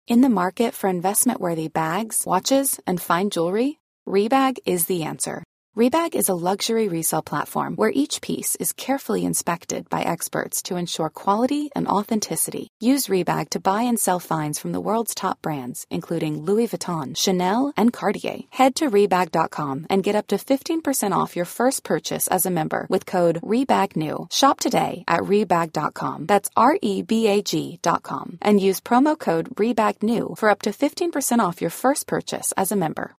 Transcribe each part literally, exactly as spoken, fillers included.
In the market for investment-worthy bags, watches, and fine jewelry, Rebag is the answer. Rebag is a luxury resale platform where each piece is carefully inspected by experts to ensure quality and authenticity. Use Rebag to buy and sell finds from the world's top brands, including Louis Vuitton, Chanel, and Cartier. Head to Rebag dot com and get up to fifteen percent off your first purchase as a member with code REBAGNEW. Shop today at Rebag dot com. That's R E B A G dot com. And use promo code REBAGNEW for up to fifteen percent off your first purchase as a member.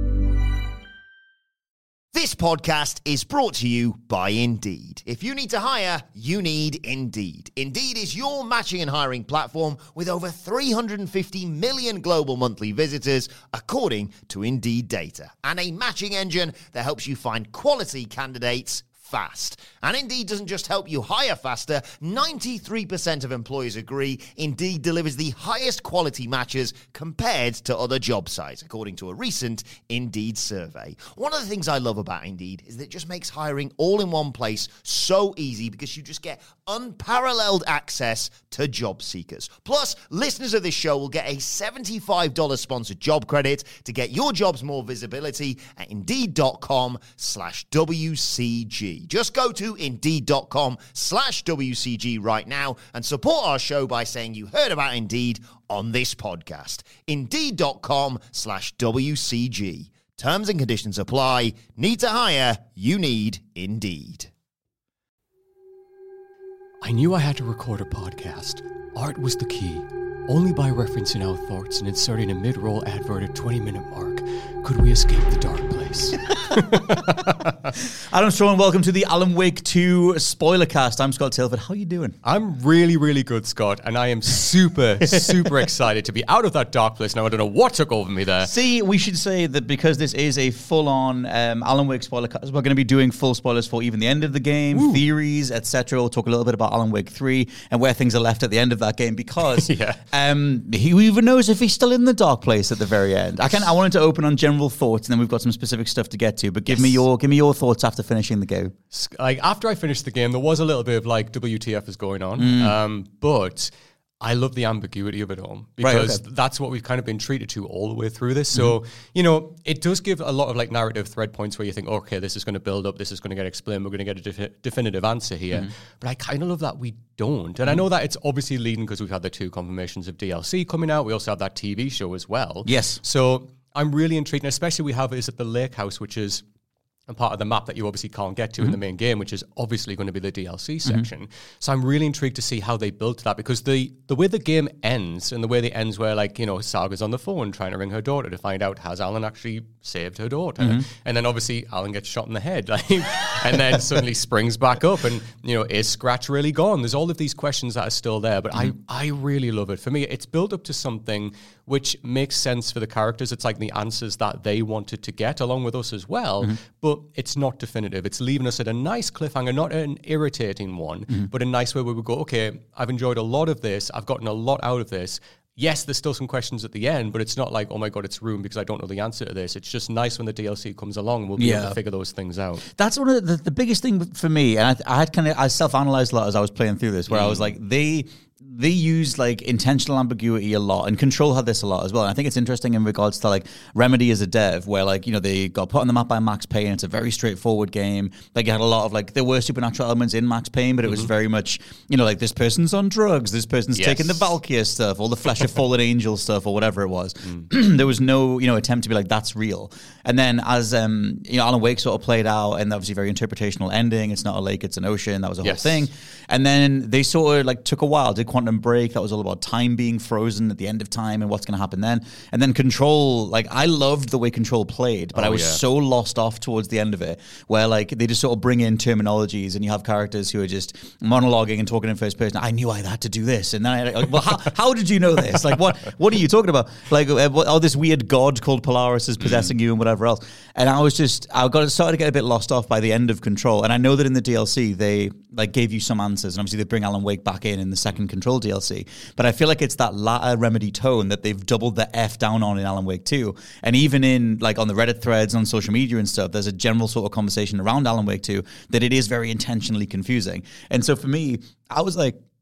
This podcast is brought to you by Indeed. If you need to hire, you need Indeed. Indeed is your matching and hiring platform with over three hundred fifty million global monthly visitors, according to Indeed data, and a matching engine that helps you find quality candidates fast. And Indeed doesn't just help you hire faster. ninety-three percent of employers agree Indeed delivers the highest quality matches compared to other job sites, according to a recent Indeed survey. One of the things I love about Indeed is that it just makes hiring all in one place so easy because you just get unparalleled access to job seekers. Plus, listeners of this show will get a seventy-five dollars sponsored job credit to get your jobs more visibility at Indeed.com slash WCG. Just go to Indeed.com slash WCG right now and support our show by saying you heard about Indeed on this podcast. Indeed.com slash WCG. Terms and conditions apply. Need to hire? You need Indeed. I knew I had to record a podcast. Art was the key. Only by referencing our thoughts and inserting a mid-roll advert at twenty-minute mark could we escape the dark place. Adam Strawn, welcome to the Alan Wake two spoiler cast. I'm Scott Tilford. How are you doing? I'm really, really good, Scott, and I am super, super excited to be out of that dark place now. I don't know what took over me there. See, we should say that because this is a full-on um, Alan Wake spoiler cast, we're going to be doing full spoilers for even the end of the game, Ooh. theories, et cetera. We'll talk a little bit about Alan Wake three and where things are left at the end of that game because yeah. um, who even knows if he's still in the dark place at the very end. I can. I wanted to open on general thoughts, and then we've got some specific stuff to get to. But give yes. me your give me your thoughts after finishing the game. Like after I finished the game, there was a little bit of like W T F is going on, mm. um, but I love the ambiguity of it all because right, okay. that's what we've kind of been treated to all the way through this. So, mm-hmm. you know, it does give a lot of like narrative thread points where you think, okay, this is going to build up, this is going to get explained, we're going to get a defi- definitive answer here. Mm-hmm. But I kind of love that we don't. And mm-hmm. I know that it's obviously leading because we've had the two confirmations of D L C coming out. We also have that T V show as well. Yes. So I'm really intrigued, and especially we have is at the Lake House, which is a part of the map that you obviously can't get to mm-hmm. in the main game, which is obviously going to be the D L C section. Mm-hmm. So I'm really intrigued to see how they built that, because the the way the game ends, and the way it ends where, like, you know, Saga's on the phone trying to ring her daughter to find out, has Alan actually saved her daughter? Mm-hmm. And then obviously Alan gets shot in the head, like, and then suddenly springs back up, and, you know, is Scratch really gone? There's all of these questions that are still there, but mm-hmm. I, I really love it. For me, it's built up to something which makes sense for the characters. It's like the answers that they wanted to get, along with us as well, mm-hmm. but it's not definitive. It's leaving us at a nice cliffhanger, not an irritating one, mm-hmm. but a nice way where we go, okay, I've enjoyed a lot of this, I've gotten a lot out of this. Yes, there's still some questions at the end, but it's not like, oh my God, it's ruined because I don't know the answer to this. It's just nice when the D L C comes along, we'll be yeah. able to figure those things out. That's one of the, the biggest thing for me, and I, I had kind of, I self-analyzed a lot as I was playing through this, where mm. I was like, they... They used like intentional ambiguity a lot, and Control had this a lot as well. And I think it's interesting in regards to like Remedy as a dev, where like, you know, they got put on the map by Max Payne. It's a very straightforward game. Like, you had a lot of like, there were supernatural elements in Max Payne, but it mm-hmm. was very much, you know, like this person's on drugs, this person's yes. taking the Valkyrie stuff, all the Flesh of Fallen Angel stuff, or whatever it was. Mm. There was no, you know, attempt to be like, that's real. And then as, um, you know, Alan Wake sort of played out, and obviously very interpretational ending. It's not a lake, it's an ocean. That was a yes. whole thing. And then they sort of like took a while, did Quantum Break. That was all about time being frozen at the end of time and what's going to happen then. And then Control, like, I loved the way Control played, but oh, I was yeah. so lost off towards the end of it, where like they just sort of bring in terminologies, and you have characters who are just monologuing and talking in first person. I knew I had to do this, and then I like, well, how, how did you know this? Like, what what are you talking about? Like, uh, what, oh, this weird god called Polaris is possessing mm. you and whatever else. And I was just, I got started to get a bit lost off by the end of Control. And I know that in the D L C they like gave you some answers, and obviously they bring Alan Wake back in in the second Control D L C. But I feel like it's that latter Remedy tone that they've doubled the F down on in Alan Wake two. And even in, like, on the Reddit threads, on social media and stuff, there's a general sort of conversation around Alan Wake two that it is very intentionally confusing. And so for me, I was like,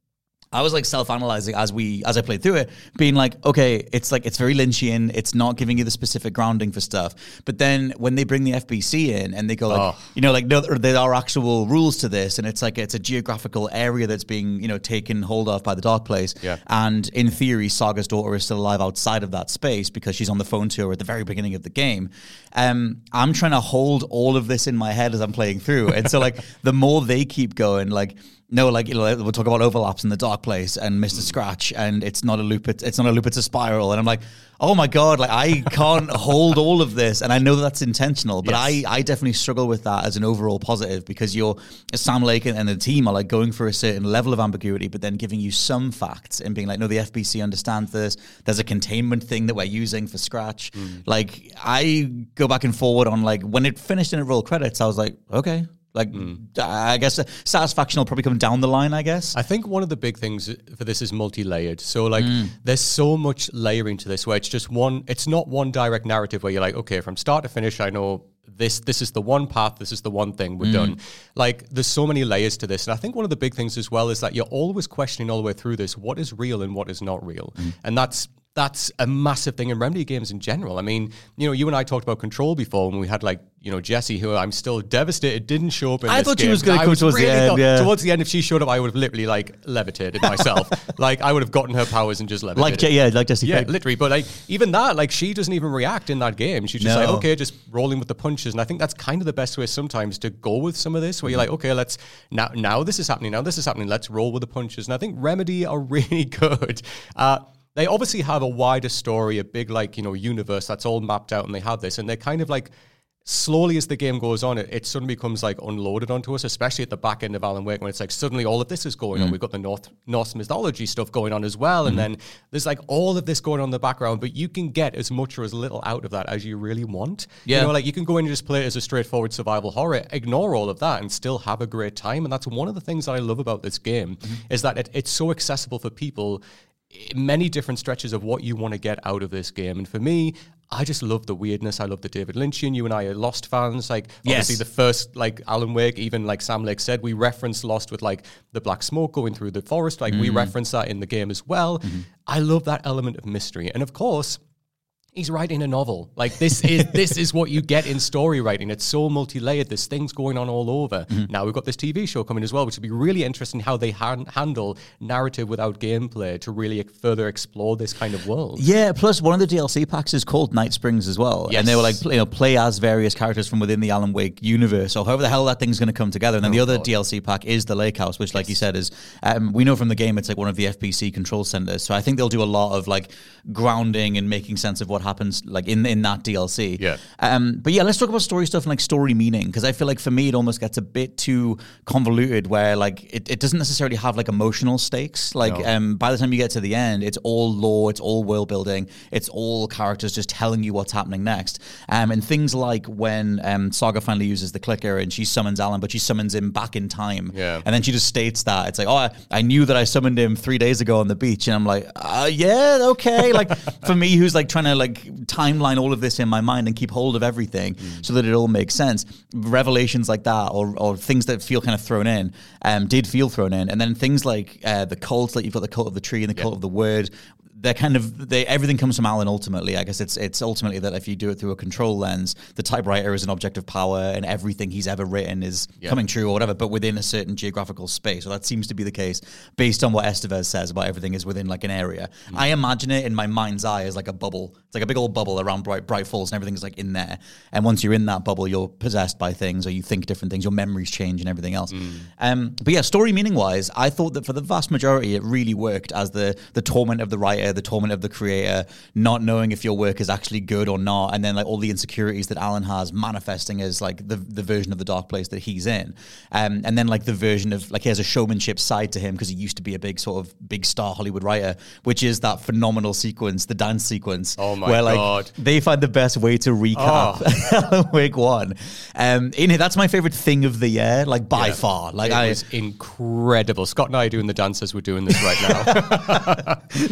I was like self-analyzing as we as I played through it, being like, okay, it's like it's very Lynchian. It's not giving you the specific grounding for stuff. But then when they bring the F B C in and they go like, oh. you know, like no, there are actual rules to this, and it's like it's a geographical area that's being you know taken hold of by the Dark Place. Yeah. And in theory, Saga's daughter is still alive outside of that space because she's on the phone to her at the very beginning of the game. Um, I'm trying to hold all of this in my head as I'm playing through, and so like the more they keep going, like. No, like you know, we'll talk about overlaps in the Dark Place and Mister Scratch, and it's not a loop, it's, it's not a loop, it's a spiral, and I'm like, oh my god, like I can't hold all of this, and I know that that's intentional, but yes. I, I definitely struggle with that as an overall positive because you're Sam Lake and, and the team are like going for a certain level of ambiguity, but then giving you some facts and being like, no, the F B C understands this. There's a containment thing that we're using for Scratch. Mm. Like I go back and forward on like when it finished and it rolled credits, I was like, okay. Like, mm. I guess satisfaction will probably come down the line, I guess. I think one of the big things for this is multi-layered. So, like, mm. there's so much layering to this where it's just one, it's not one direct narrative where you're like, okay, from start to finish, I know this this is the one path, this is the one thing, we're mm. done. Like, there's so many layers to this. And I think one of the big things as well is that you're always questioning all the way through this, what is real and what is not real? Mm. And that's That's a massive thing in Remedy games in general. I mean, you know, you and I talked about Control before when we had, like, you know, Jessie, who I'm still devastated didn't show up in I this thought game. she was going to come towards really the end, thought, yeah. Towards the end, if she showed up, I would have literally, like, levitated myself. Like, I would have gotten her powers and just levitated. Like, yeah, like Jessie. Yeah, literally. But, like, even that, like, she doesn't even react in that game. She's just no. like, okay, just rolling with the punches. And I think that's kind of the best way sometimes to go with some of this, where you're like, okay, let's, now, now this is happening, now this is happening, let's roll with the punches. And I think Remedy are really good. Uh, They obviously have a wider story, a big, like, you know, universe that's all mapped out, and they have this, and they kind of, like, slowly as the game goes on, it, it suddenly becomes, like, unloaded onto us, especially at the back end of Alan Wake, when it's, like, suddenly all of this is going mm. on. We've got the North, Norse mythology stuff going on as well, mm. and then there's, like, all of this going on in the background, but you can get as much or as little out of that as you really want. Yeah. You know, like, you can go in and just play it as a straightforward survival horror, ignore all of that, and still have a great time, and that's one of the things that I love about this game, mm. is that it, it's so accessible for people, many different stretches of what you want to get out of this game. And for me, I just love the weirdness. I love the David Lynchian. You and I are Lost fans. Like, obviously yes. the first, like, Alan Wake, even like Sam Lake said, we referenced Lost with, like, the black smoke going through the forest. Like, mm. we reference that in the game as well. Mm-hmm. I love that element of mystery. And of course, he's writing a novel. Like, this is this is what you get in story writing. It's so multi-layered. There's things going on all over. Mm-hmm. Now we've got this T V show coming as well, which would be really interesting how they han- handle narrative without gameplay to really further explore this kind of world. Yeah, plus one of the D L C packs is called Night Springs as well. Yes. And they were like, you know, play as various characters from within the Alan Wake universe, or however the hell that thing's going to come together. And then oh, the other God. D L C pack is the Lake House, which, like yes. you said, is, um, we know from the game, it's like one of the F B C control centers. So I think they'll do a lot of, like, grounding and making sense of what happens, like, in in that D L C. Yeah. Um, but yeah, let's talk about story stuff and, like, story meaning, because I feel like for me it almost gets a bit too convoluted where, like, it, it doesn't necessarily have, like, emotional stakes. Like, no. um, by the time you get to the end, it's all lore, it's all world building, it's all characters just telling you what's happening next. Um, and things like when um, Saga finally uses the clicker and she summons Alan, but she summons him back in time. Yeah. And then she just states that. It's like, oh, I, I knew that I summoned him three days ago on the beach. And I'm like, uh, yeah, okay. Like, for me, who's, like, trying to, like, timeline all of this in my mind and keep hold of everything mm. so that it all makes sense. Revelations like that, or or things that feel kind of thrown in, um, did feel thrown in. And then things like uh, the cult, like you've got the cult of the tree and the yeah. cult of the word. They're kind of, they, everything comes from Alan ultimately. I guess it's it's ultimately that if you do it through a control lens, the typewriter is an object of power and everything he's ever written is yeah. coming true or whatever, but within a certain geographical space. So that seems to be the case based on what Estevez says about everything is within, like, an area. Mm. I imagine it in my mind's eye as like a bubble. It's like a big old bubble around Bright, Bright Falls and everything's, like, in there. And once you're in that bubble, you're possessed by things or you think different things, your memories change and everything else. Mm. Um, but yeah, story meaning wise, I thought that for the vast majority, it really worked as the, the torment of the writer, the torment of the creator, not knowing if your work is actually good or not, and then, like, all the insecurities that Alan has manifesting as, like, the the version of the Dark Place that he's in, um, and then, like, the version of, like, he has a showmanship side to him because he used to be a big sort of big star Hollywood writer, which is that phenomenal sequence, the dance sequence, oh my where, like, God. they find the best way to recap oh. Alan Wake one. Um, in it, that's my favorite thing of the year, like, by yeah. far. Like, it I was incredible. Scott and I are doing the dance as we're doing this right now, just shaking the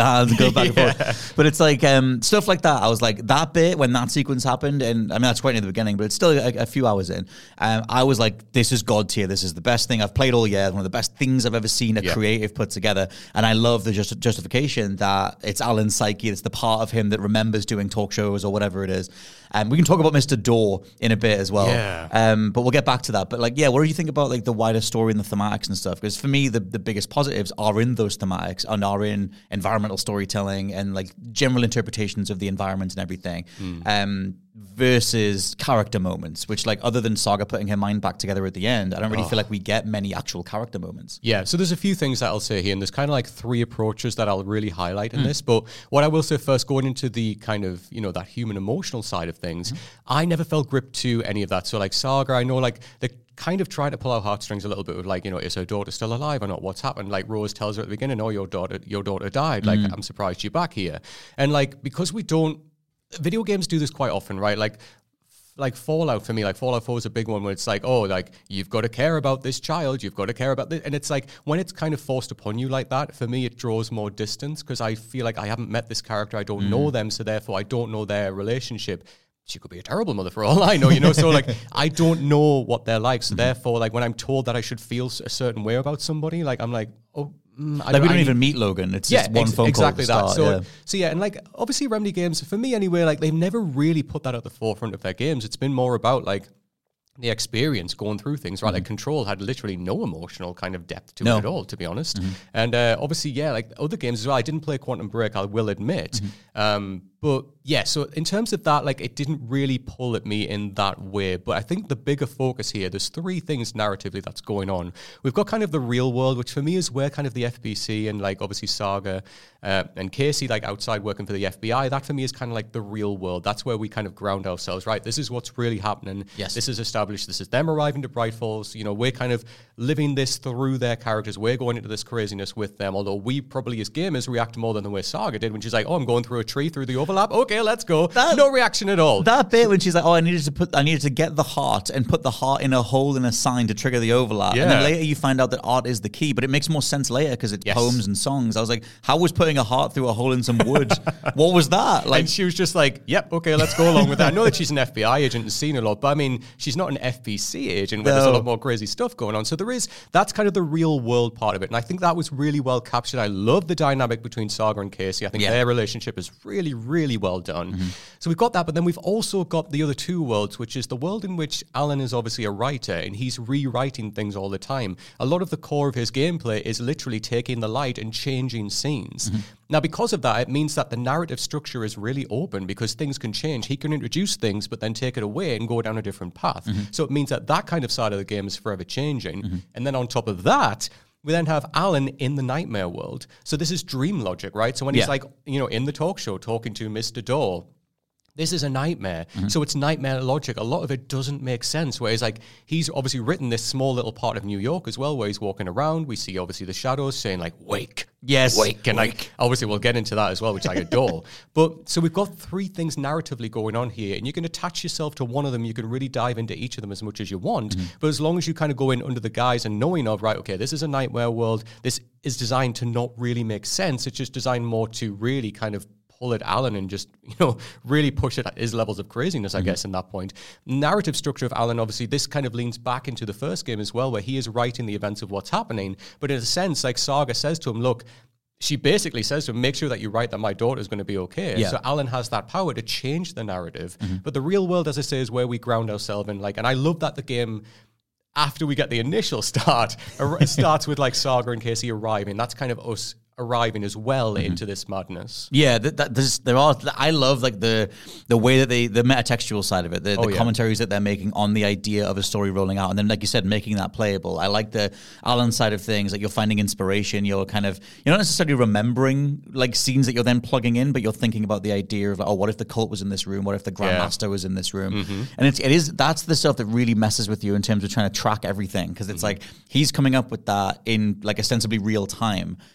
the hands and go back and yeah. forth. But it's like um, stuff like that. I was like, that bit when that sequence happened, and I mean, that's quite near the beginning, but it's still a, a few hours in. Um, I was like, this is God tier. This is the best thing I've played all year. One of the best things I've ever seen a yeah. creative put together. And I love the just, justification that it's Alan's psyche. It's the part of him that remembers doing talk shows or whatever it is. And um, we can talk about Mister Door in a bit as well. Yeah. Um, but we'll get back to that. But like, yeah, what do you think about like the wider story and the thematics and stuff? Because for me, the, the biggest positives are in those thematics and are in environmental storytelling and like general interpretations of the environment and everything. Mm. Um, versus character moments, which like other than Saga putting her mind back together at the end, I don't really oh. feel like we get many actual character moments. Yeah, so there's a few things that I'll say here, and there's kind of like three approaches that I'll really highlight in mm. this. But what I will say first, going into the kind of, you know, that human emotional side of things, mm. I never felt gripped to any of that. So like Saga, I know like the kind of trying to pull out heartstrings a little bit with like, you know, is her daughter still alive or not? What's happened? Like Rose tells her at the beginning, oh, your daughter, your daughter died. Like, mm. I'm surprised you're back here. And like, because we don't, video games do this quite often, right? Like, like Fallout for me, like Fallout four is a big one where it's like, oh, like you've got to care about this child, you've got to care about this. And it's like when it's kind of forced upon you like that, for me, it draws more distance because I feel like I haven't met this character. I don't mm. know them. So therefore I don't know their relationship. She could be a terrible mother for all I know, you know? So like, I don't know what they're like. So mm-hmm. therefore, like when I'm told that I should feel a certain way about somebody, like I'm like, oh, Mm, like we don't I, even meet Logan. It's yeah, just one ex- phone exactly call. Exactly that. So, yeah. so yeah, and like obviously Remedy games, for me anyway, like they've never really put that at the forefront of their games. It's been more about like the experience going through things, right? Mm-hmm. Like Control had literally no emotional kind of depth to no. it at all, to be honest. Mm-hmm. And uh, obviously, yeah, like other games as well. I didn't play Quantum Break, I will admit. Mm-hmm. Um, but yeah, so in terms of that, like it didn't really pull at me in that way. But I think the bigger focus here, there's three things narratively that's going on. We've got kind of the real world, which for me is where kind of the F B C and like obviously Saga uh, and Casey, like outside working for the F B I, that for me is kind of like the real world. That's where we kind of ground ourselves, right? This is what's really happening. Yes. This is established. This is them arriving to Bright Falls. You know, we're kind of living this through their characters. We're going into this craziness with them, although we probably as gamers react more than the way Saga did when she's like, oh, I'm going through a tree through the overlap. Okay, let's go. That, no reaction at all. That bit when she's like, oh, I needed to put, I needed to get the heart and put the heart in a hole in a sign to trigger the overlap. Yeah. And then later you find out that art is the key, but it makes more sense later because it's yes. poems and songs. I was like, how was putting a heart through a hole in some wood? What was that? Like, and she was just like, yep, okay, let's go along with that. I know that she's an F B I agent and seen a lot, but I mean, she's not an F B C agent where no. there's a lot more crazy stuff going on. So there is, that's kind of the real world part of it. And I think that was really well captured. I love the dynamic between Saga and Casey. I think yeah. their relationship is really, really well done. Mm-hmm. So we've got that, but then we've also got the other two worlds, which is the world in which Alan is obviously a writer and he's rewriting things all the time. A lot of the core of his gameplay is literally taking the light and changing scenes. Mm-hmm. Now, because of that, it means that the narrative structure is really open because things can change. He can introduce things, but then take it away and go down a different path. Mm-hmm. So it means that that kind of side of the game is forever changing. Mm-hmm. And then on top of that, we then have Alan in the nightmare world. So this is dream logic, right? So when yeah. he's like, you know, in the talk show talking to Mister Door, this is a nightmare. Mm-hmm. So it's nightmare logic. A lot of it doesn't make sense. Whereas like he's obviously written this small little part of New York as well, where he's walking around. We see obviously the shadows saying like, wake. Yes. Wake. And wake. Like, obviously we'll get into that as well, which I adore. But so we've got three things narratively going on here, and you can attach yourself to one of them. You can really dive into each of them as much as you want. Mm-hmm. But as long as you kind of go in under the guise and knowing of, right, okay, this is a nightmare world. This is designed to not really make sense. It's just designed more to really kind of pull at Alan and just, you know, really push it at his levels of craziness, I mm-hmm. guess, in that point. Narrative structure of Alan, obviously, this kind of leans back into the first game as well, where he is writing the events of what's happening. But in a sense, like Saga says to him, look, she basically says to him, make sure that you write that my daughter is going to be okay. Yeah. So Alan has that power to change the narrative. Mm-hmm. But the real world, as I say, is where we ground ourselves in. Like, and I love that the game, after we get the initial start, starts with like Saga and Casey arriving. That's kind of us arriving as well mm-hmm. into this madness. Yeah, that, that there's, there are. I love like the the way that they the metatextual side of it, the, oh, the yeah. commentaries that they're making on the idea of a story rolling out, and then like you said, making that playable. I like the Alan side of things. Like you're finding inspiration. You're kind of you're not necessarily remembering like scenes that you're then plugging in, but you're thinking about the idea of like, oh, what if the cult was in this room? What if the Grandmaster yeah. was in this room? Mm-hmm. And it's it is that's the stuff that really messes with you in terms of trying to track everything, because it's mm-hmm. like he's coming up with that in like ostensibly real time. Um,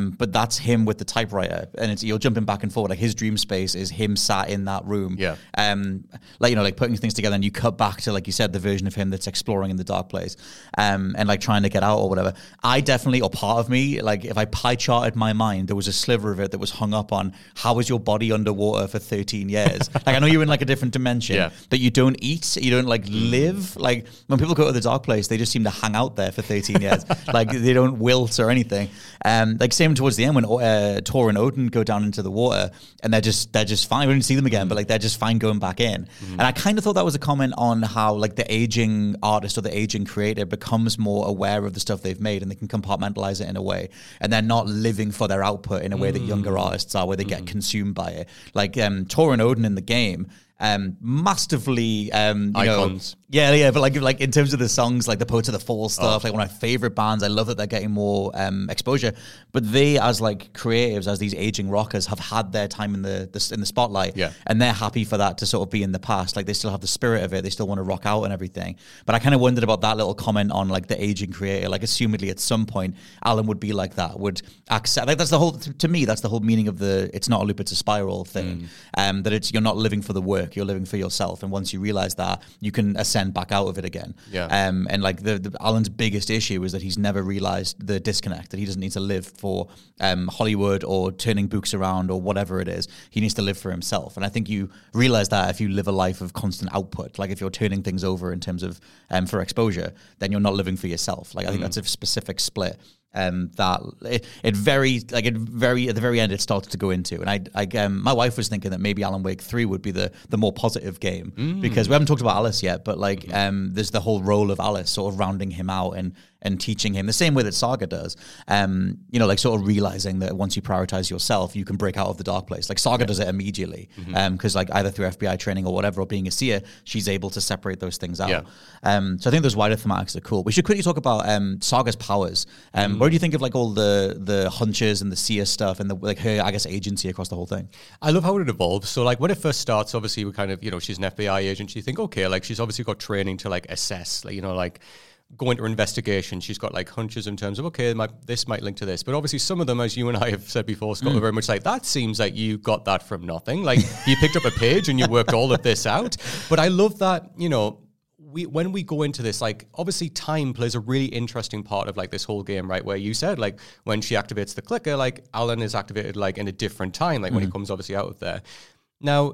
Um, but that's him with the typewriter, and it's you're jumping back and forward. Like his dream space is him sat in that room. Yeah. Um, like you know, like putting things together, and you cut back to like you said, the version of him that's exploring in the dark place, um, and like trying to get out or whatever. I definitely, or part of me, like if I pie charted my mind, there was a sliver of it that was hung up on how was your body underwater for thirteen years. Like I know you're in like a different dimension, yeah. that you don't eat, you don't like live. Like when people go to the dark place, they just seem to hang out there for thirteen years. Like they don't wilt or anything. Um, like same towards the end when uh, Tor and Odin go down into the water and they're just they're just fine. We didn't see them again, but like they're just fine going back in. Mm-hmm. And I kind of thought that was a comment on how like the aging artist or the aging creator becomes more aware of the stuff they've made and they can compartmentalize it in a way, and they're not living for their output in a way that younger artists are, where they get mm-hmm. consumed by it. Like um, Tor and Odin in the game. Um, massively, um, you icons. Know, yeah, yeah, but like, like in terms of the songs, like the Poets of the Fall stuff, oh. like one of my favorite bands. I love that they're getting more um, exposure. But they, as like creatives, as these aging rockers, have had their time in the, the in the spotlight, yeah. and they're happy for that to sort of be in the past. Like they still have the spirit of it. They still want to rock out and everything. But I kind of wondered about that little comment on like the aging creator. Like, assumedly, at some point, Alan would be like that. Would accept. Like that's the whole. To me, that's the whole meaning of the. It's not a loop. It's a spiral thing. Mm. Um, that it's you're not living for the work. You're living for yourself, and once you realize that, you can ascend back out of it again. Yeah. Um, and like the, the Alan's biggest issue is that he's never realized the disconnect, that he doesn't need to live for um, Hollywood or turning books around or whatever it is. He needs to live for himself. And I think you realize that if you live a life of constant output, like if you're turning things over in terms of um, for exposure, then you're not living for yourself. Like I think mm. that's a specific split. Um, that it, it very like it very at the very end it started to go into, and I, I um, my wife was thinking that maybe Alan Wake three would be the the more positive game mm. because we haven't talked about Alice yet, but like mm-hmm. um, there's the whole role of Alice sort of rounding him out and and teaching him the same way that Saga does. Um, you know, like sort of realizing that once you prioritize yourself, you can break out of the dark place. Like Saga yeah. does it immediately because mm-hmm. um, like either through F B I training or whatever, or being a seer, she's able to separate those things out. Yeah. Um, so I think those wider thematics are cool. We should quickly talk about um, Saga's powers. Um, mm. What do you think of like all the the hunches and the seer stuff and the like her, I guess, agency across the whole thing? I love how it evolves. So like when it first starts, obviously we kind of, you know, she's an F B I agent. You think, okay, like she's obviously got training to like assess, like, you know, like go into her investigation. She's got like hunches in terms of, okay, my, this might link to this. But obviously some of them, as you and I have said before, Scott, mm. are very much like, that seems like you got that from nothing. Like you picked up a page and you worked all of this out. But I love that, you know, we when we go into this, like obviously time plays a really interesting part of like this whole game, right? Where you said like when she activates the clicker, like Alan is activated like in a different time, like mm. when he comes obviously out of there. Now,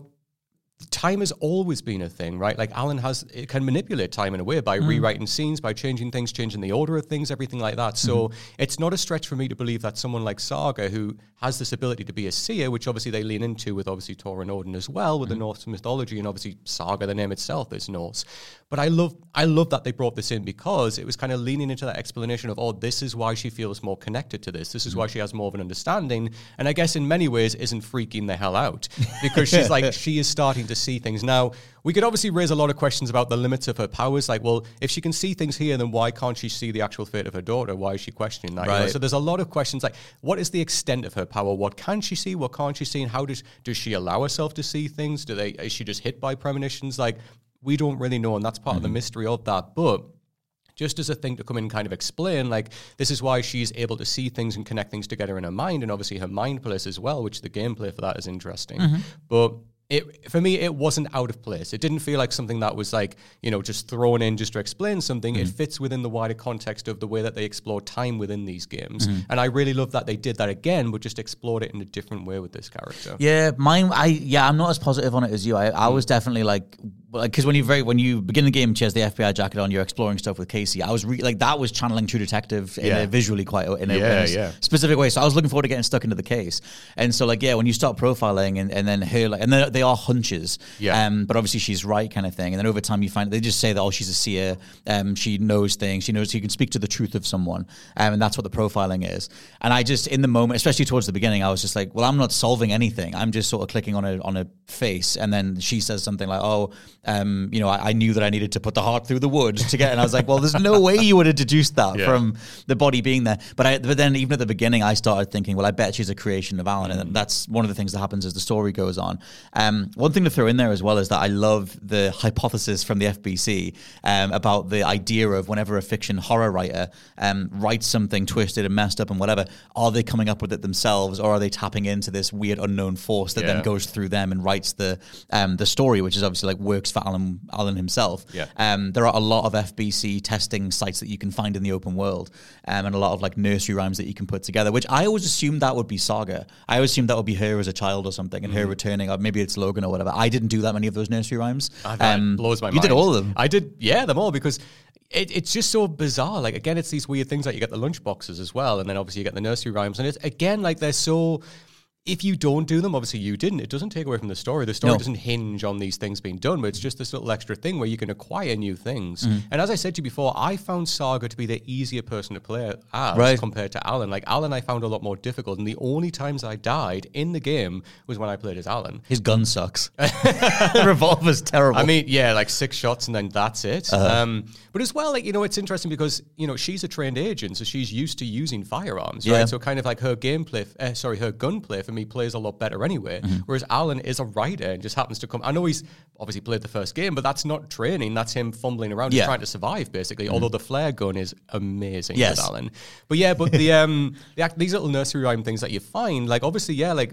time has always been a thing, right? Like Alan has, it can manipulate time in a way by mm. rewriting scenes, by changing things, changing the order of things, everything like that. So mm. it's not a stretch for me to believe that someone like Saga, who has this ability to be a seer, which obviously they lean into with obviously Thor and Odin as well, with mm. the Norse mythology, and obviously Saga, the name itself is Norse. But I love, I love that they brought this in because it was kind of leaning into that explanation of, oh, this is why she feels more connected to this. This is mm. why she has more of an understanding. And I guess in many ways isn't freaking the hell out because she's like, she is starting to see things. Now, we could obviously raise a lot of questions about the limits of her powers. Like, well, if she can see things here, then why can't she see the actual fate of her daughter? Why is she questioning that? Right. You know? So there's a lot of questions like, what is the extent of her power? What can she see? What can't she see? And how does does she allow herself to see things? Do they is she just hit by premonitions? Like, we don't really know, and that's part mm-hmm. of the mystery of that. But just as a thing to come in and kind of explain, like, this is why she's able to see things and connect things together in her mind, and obviously her mind place as well, which the gameplay for that is interesting. Mm-hmm. But It, for me, it wasn't out of place. It didn't feel like something that was like, you know, just thrown in just to explain something. Mm-hmm. It fits within the wider context of the way that they explore time within these games. Mm-hmm. And I really love that they did that again, but just explored it in a different way with this character. Yeah, mine, I, yeah, I'm not as positive on it as you. I, I mm. was definitely like, because when you very when you begin the game, she has the F B I jacket on, you're exploring stuff with Casey. I was re- like, that was channeling True Detective in yeah. a visually quite in a, yeah, in a yeah. specific way. So I was looking forward to getting stuck into the case. And so like, yeah, when you start profiling and, and then her, like, and then they are hunches, yeah. um, but obviously she's right kind of thing. And then over time you find they just say that, oh, she's a seer, um, she knows things, she knows she can speak to the truth of someone, um, and that's what the profiling is. And I just in the moment, especially towards the beginning, I was just like, well, I'm not solving anything. I'm just sort of clicking on a on a face, and then she says something like, oh, um, you know, I, I knew that I needed to put the heart through the wood to get, and I was like, well, there's no way you would have deduced that Yeah. from the body being there. But I, but then even at the beginning, I started thinking, well, I bet she's a creation of Alan, and that's one of the things that happens as the story goes on. Um, one thing to throw in there as well is that I love the hypothesis from the F B C um, about the idea of whenever a fiction horror writer um, writes something twisted and messed up and whatever, are they coming up with it themselves, or are they tapping into this weird unknown force that Yeah. then goes through them and writes the um, the story, which is obviously like works for Alan Alan himself. Yeah. Um, there are a lot of F B C testing sites that you can find in the open world, um, and a lot of like nursery rhymes that you can put together, which I always assumed that would be Saga. I always assumed that would be her as a child or something, and mm-hmm. her returning, or maybe it's Logan or whatever. I didn't do that many of those nursery rhymes. Uh, that um, blows my you mind. did all of them. I did, yeah, them all, because it, it's just so bizarre. Like, again, it's these weird things, like you get the lunch boxes as well, and then obviously you get the nursery rhymes, and it's, again, like they're so... If you don't do them, obviously you didn't, it doesn't take away from the story. The story No. doesn't hinge on these things being done, but it's just this little extra thing where you can acquire new things. Mm-hmm. And as I said to you before, I found Saga to be the easier person to play as Right. compared to Alan. Like, Alan I found a lot more difficult, and the only times I died in the game was when I played as Alan. His gun sucks. The revolver's terrible. I mean, yeah, like six shots and then that's it. Uh-huh. Um, but as well, like, you know, it's interesting because, you know, she's a trained agent, so she's used to using firearms, Yeah. right? So kind of like her gameplay, uh, sorry, her gunplay for me plays a lot better anyway. Mm-hmm. Whereas Alan is a writer and just happens to come. I know he's obviously played the first game, but that's not training. That's him fumbling around, Yeah. just trying to survive, basically. Mm-hmm. Although the flare gun is amazing Yes. with Alan. But yeah, but the um, the, act- these little nursery rhyme things that you find, like obviously, yeah, like.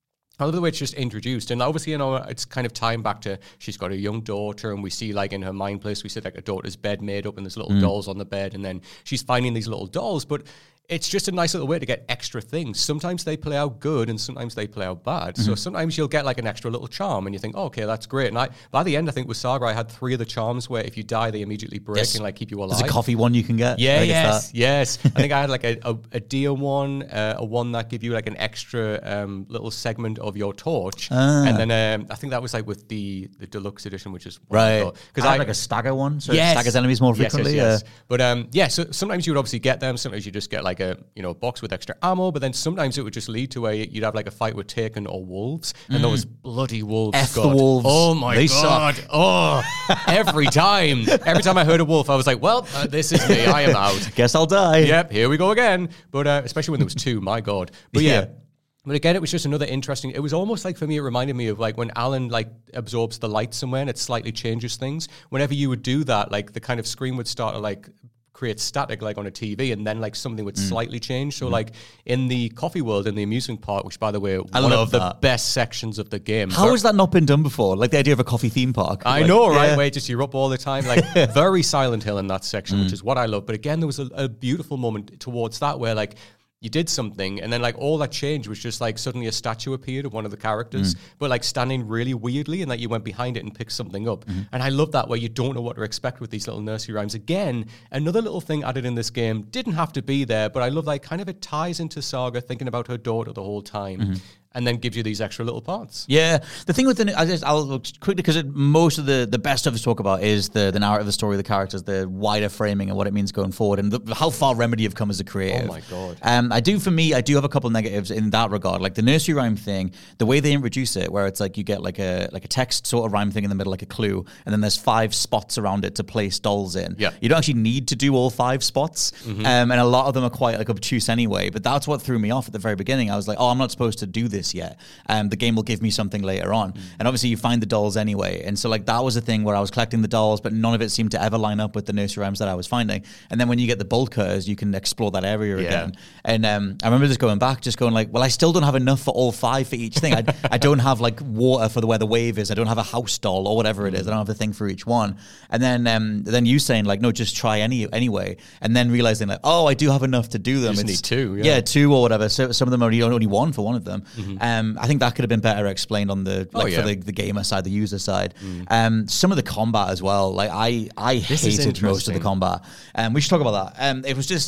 I love the way it's just introduced. And obviously, you know, it's kind of tying back to she's got a young daughter, and we see, like, in her mind place, we see, like, a daughter's bed made up and there's little mm. dolls on the bed, and then she's finding these little dolls. But it's just a nice little way to get extra things. Sometimes they play out good and sometimes they play out bad. Mm-hmm. So sometimes you'll get, like, an extra little charm and you think, oh, okay, that's great. And I, by the end, I think with Saga, I had three of the charms where if you die, they immediately break yes. and, like, keep you alive. There's a coffee one you can get. Yeah, I yes, yes. I think I had, like, a, a, a deer one, uh, a one that give you, like, an extra um, little segment of your torch. Ah. And then um, I think that was, like, with the, the deluxe edition, which is right. Because I I had, like, a stagger one, so yes. it staggers enemies more frequently. Yes, yes, yes. Yeah. But, um, yeah, so sometimes you would obviously get them. Sometimes you just get, like, a, you know, box with extra ammo, but then sometimes it would just lead to where you'd have like a fight with Taken or wolves, and mm. those bloody wolves. F God. the wolves. Oh my they god! Suck. Oh, every time, every time I heard a wolf, I was like, "Well, uh, this is me. I am out. Guess I'll die." Yep, here we go again." But uh, especially when there was two, my god. But yeah. yeah. But again, it was just another interesting. It was almost like for me, it reminded me of like when Alan like absorbs the light somewhere and it slightly changes things. Whenever you would do that, like the kind of screen would start to like create static like on a T V, and then like something would mm. slightly change. So mm. like in the coffee world, in the amusement park, which by the way, I one love of the that. best sections of the game. How has that not been done before? Like the idea of a coffee theme park. I like, know, right? Yeah. Where just you're up all the time, like very Silent Hill in that section, mm. which is what I love. But again, there was a, a beautiful moment towards that where like you did something, and then like all that change was just like suddenly a statue appeared of one of the characters, mm. but like standing really weirdly, and like you went behind it and picked something up. Mm. And I love that where you don't know what to expect with these little nursery rhymes. Again, another little thing added in this game, didn't have to be there, but I love like kind of it ties into Saga thinking about her daughter the whole time. Mm-hmm. And then gives you these extra little parts. Yeah, the thing with the I just I'll look quickly because most of the the best stuff to talk about is the the narrative, the story, the characters, the wider framing, and what it means going forward, and the, how far Remedy have come as a creative. Oh my god! Um, I do for me, I do have a couple negatives in that regard, like the nursery rhyme thing, the way they introduce it, where it's like you get like a like a text sort of rhyme thing in the middle, like a clue, and then there's five spots around it to place dolls in. Yeah, you don't actually need to do all five spots, mm-hmm. um, and a lot of them are quite like obtuse anyway. But that's what threw me off at the very beginning. I was like, oh, I'm not supposed to do this yet. Um, the game will give me something later on. Mm. And obviously you find the dolls anyway. And so like that was a thing where I was collecting the dolls, but none of it seemed to ever line up with the nursery rhymes that I was finding. And then when you get the bolt cutters, you can explore that area yeah. again. And um, I remember just going back, just going like, well, I still don't have enough for all five for each thing. I, I don't have like water for the where the wave is. I don't have a house doll or whatever it is. I don't have the thing for each one. And then um, then you saying like, no, just try any anyway. And then realizing like, oh, I do have enough to do them. You just it's, need two. Yeah. yeah, two or whatever. So some of them are only, only one for one of them. Mm-hmm. Um, I think that could have been better explained on the like oh, yeah. for the, the gamer side, the user side. Mm. Um, some of the combat as well. Like I, I this hated most of the combat. Um, we should talk about that. Um, it was just.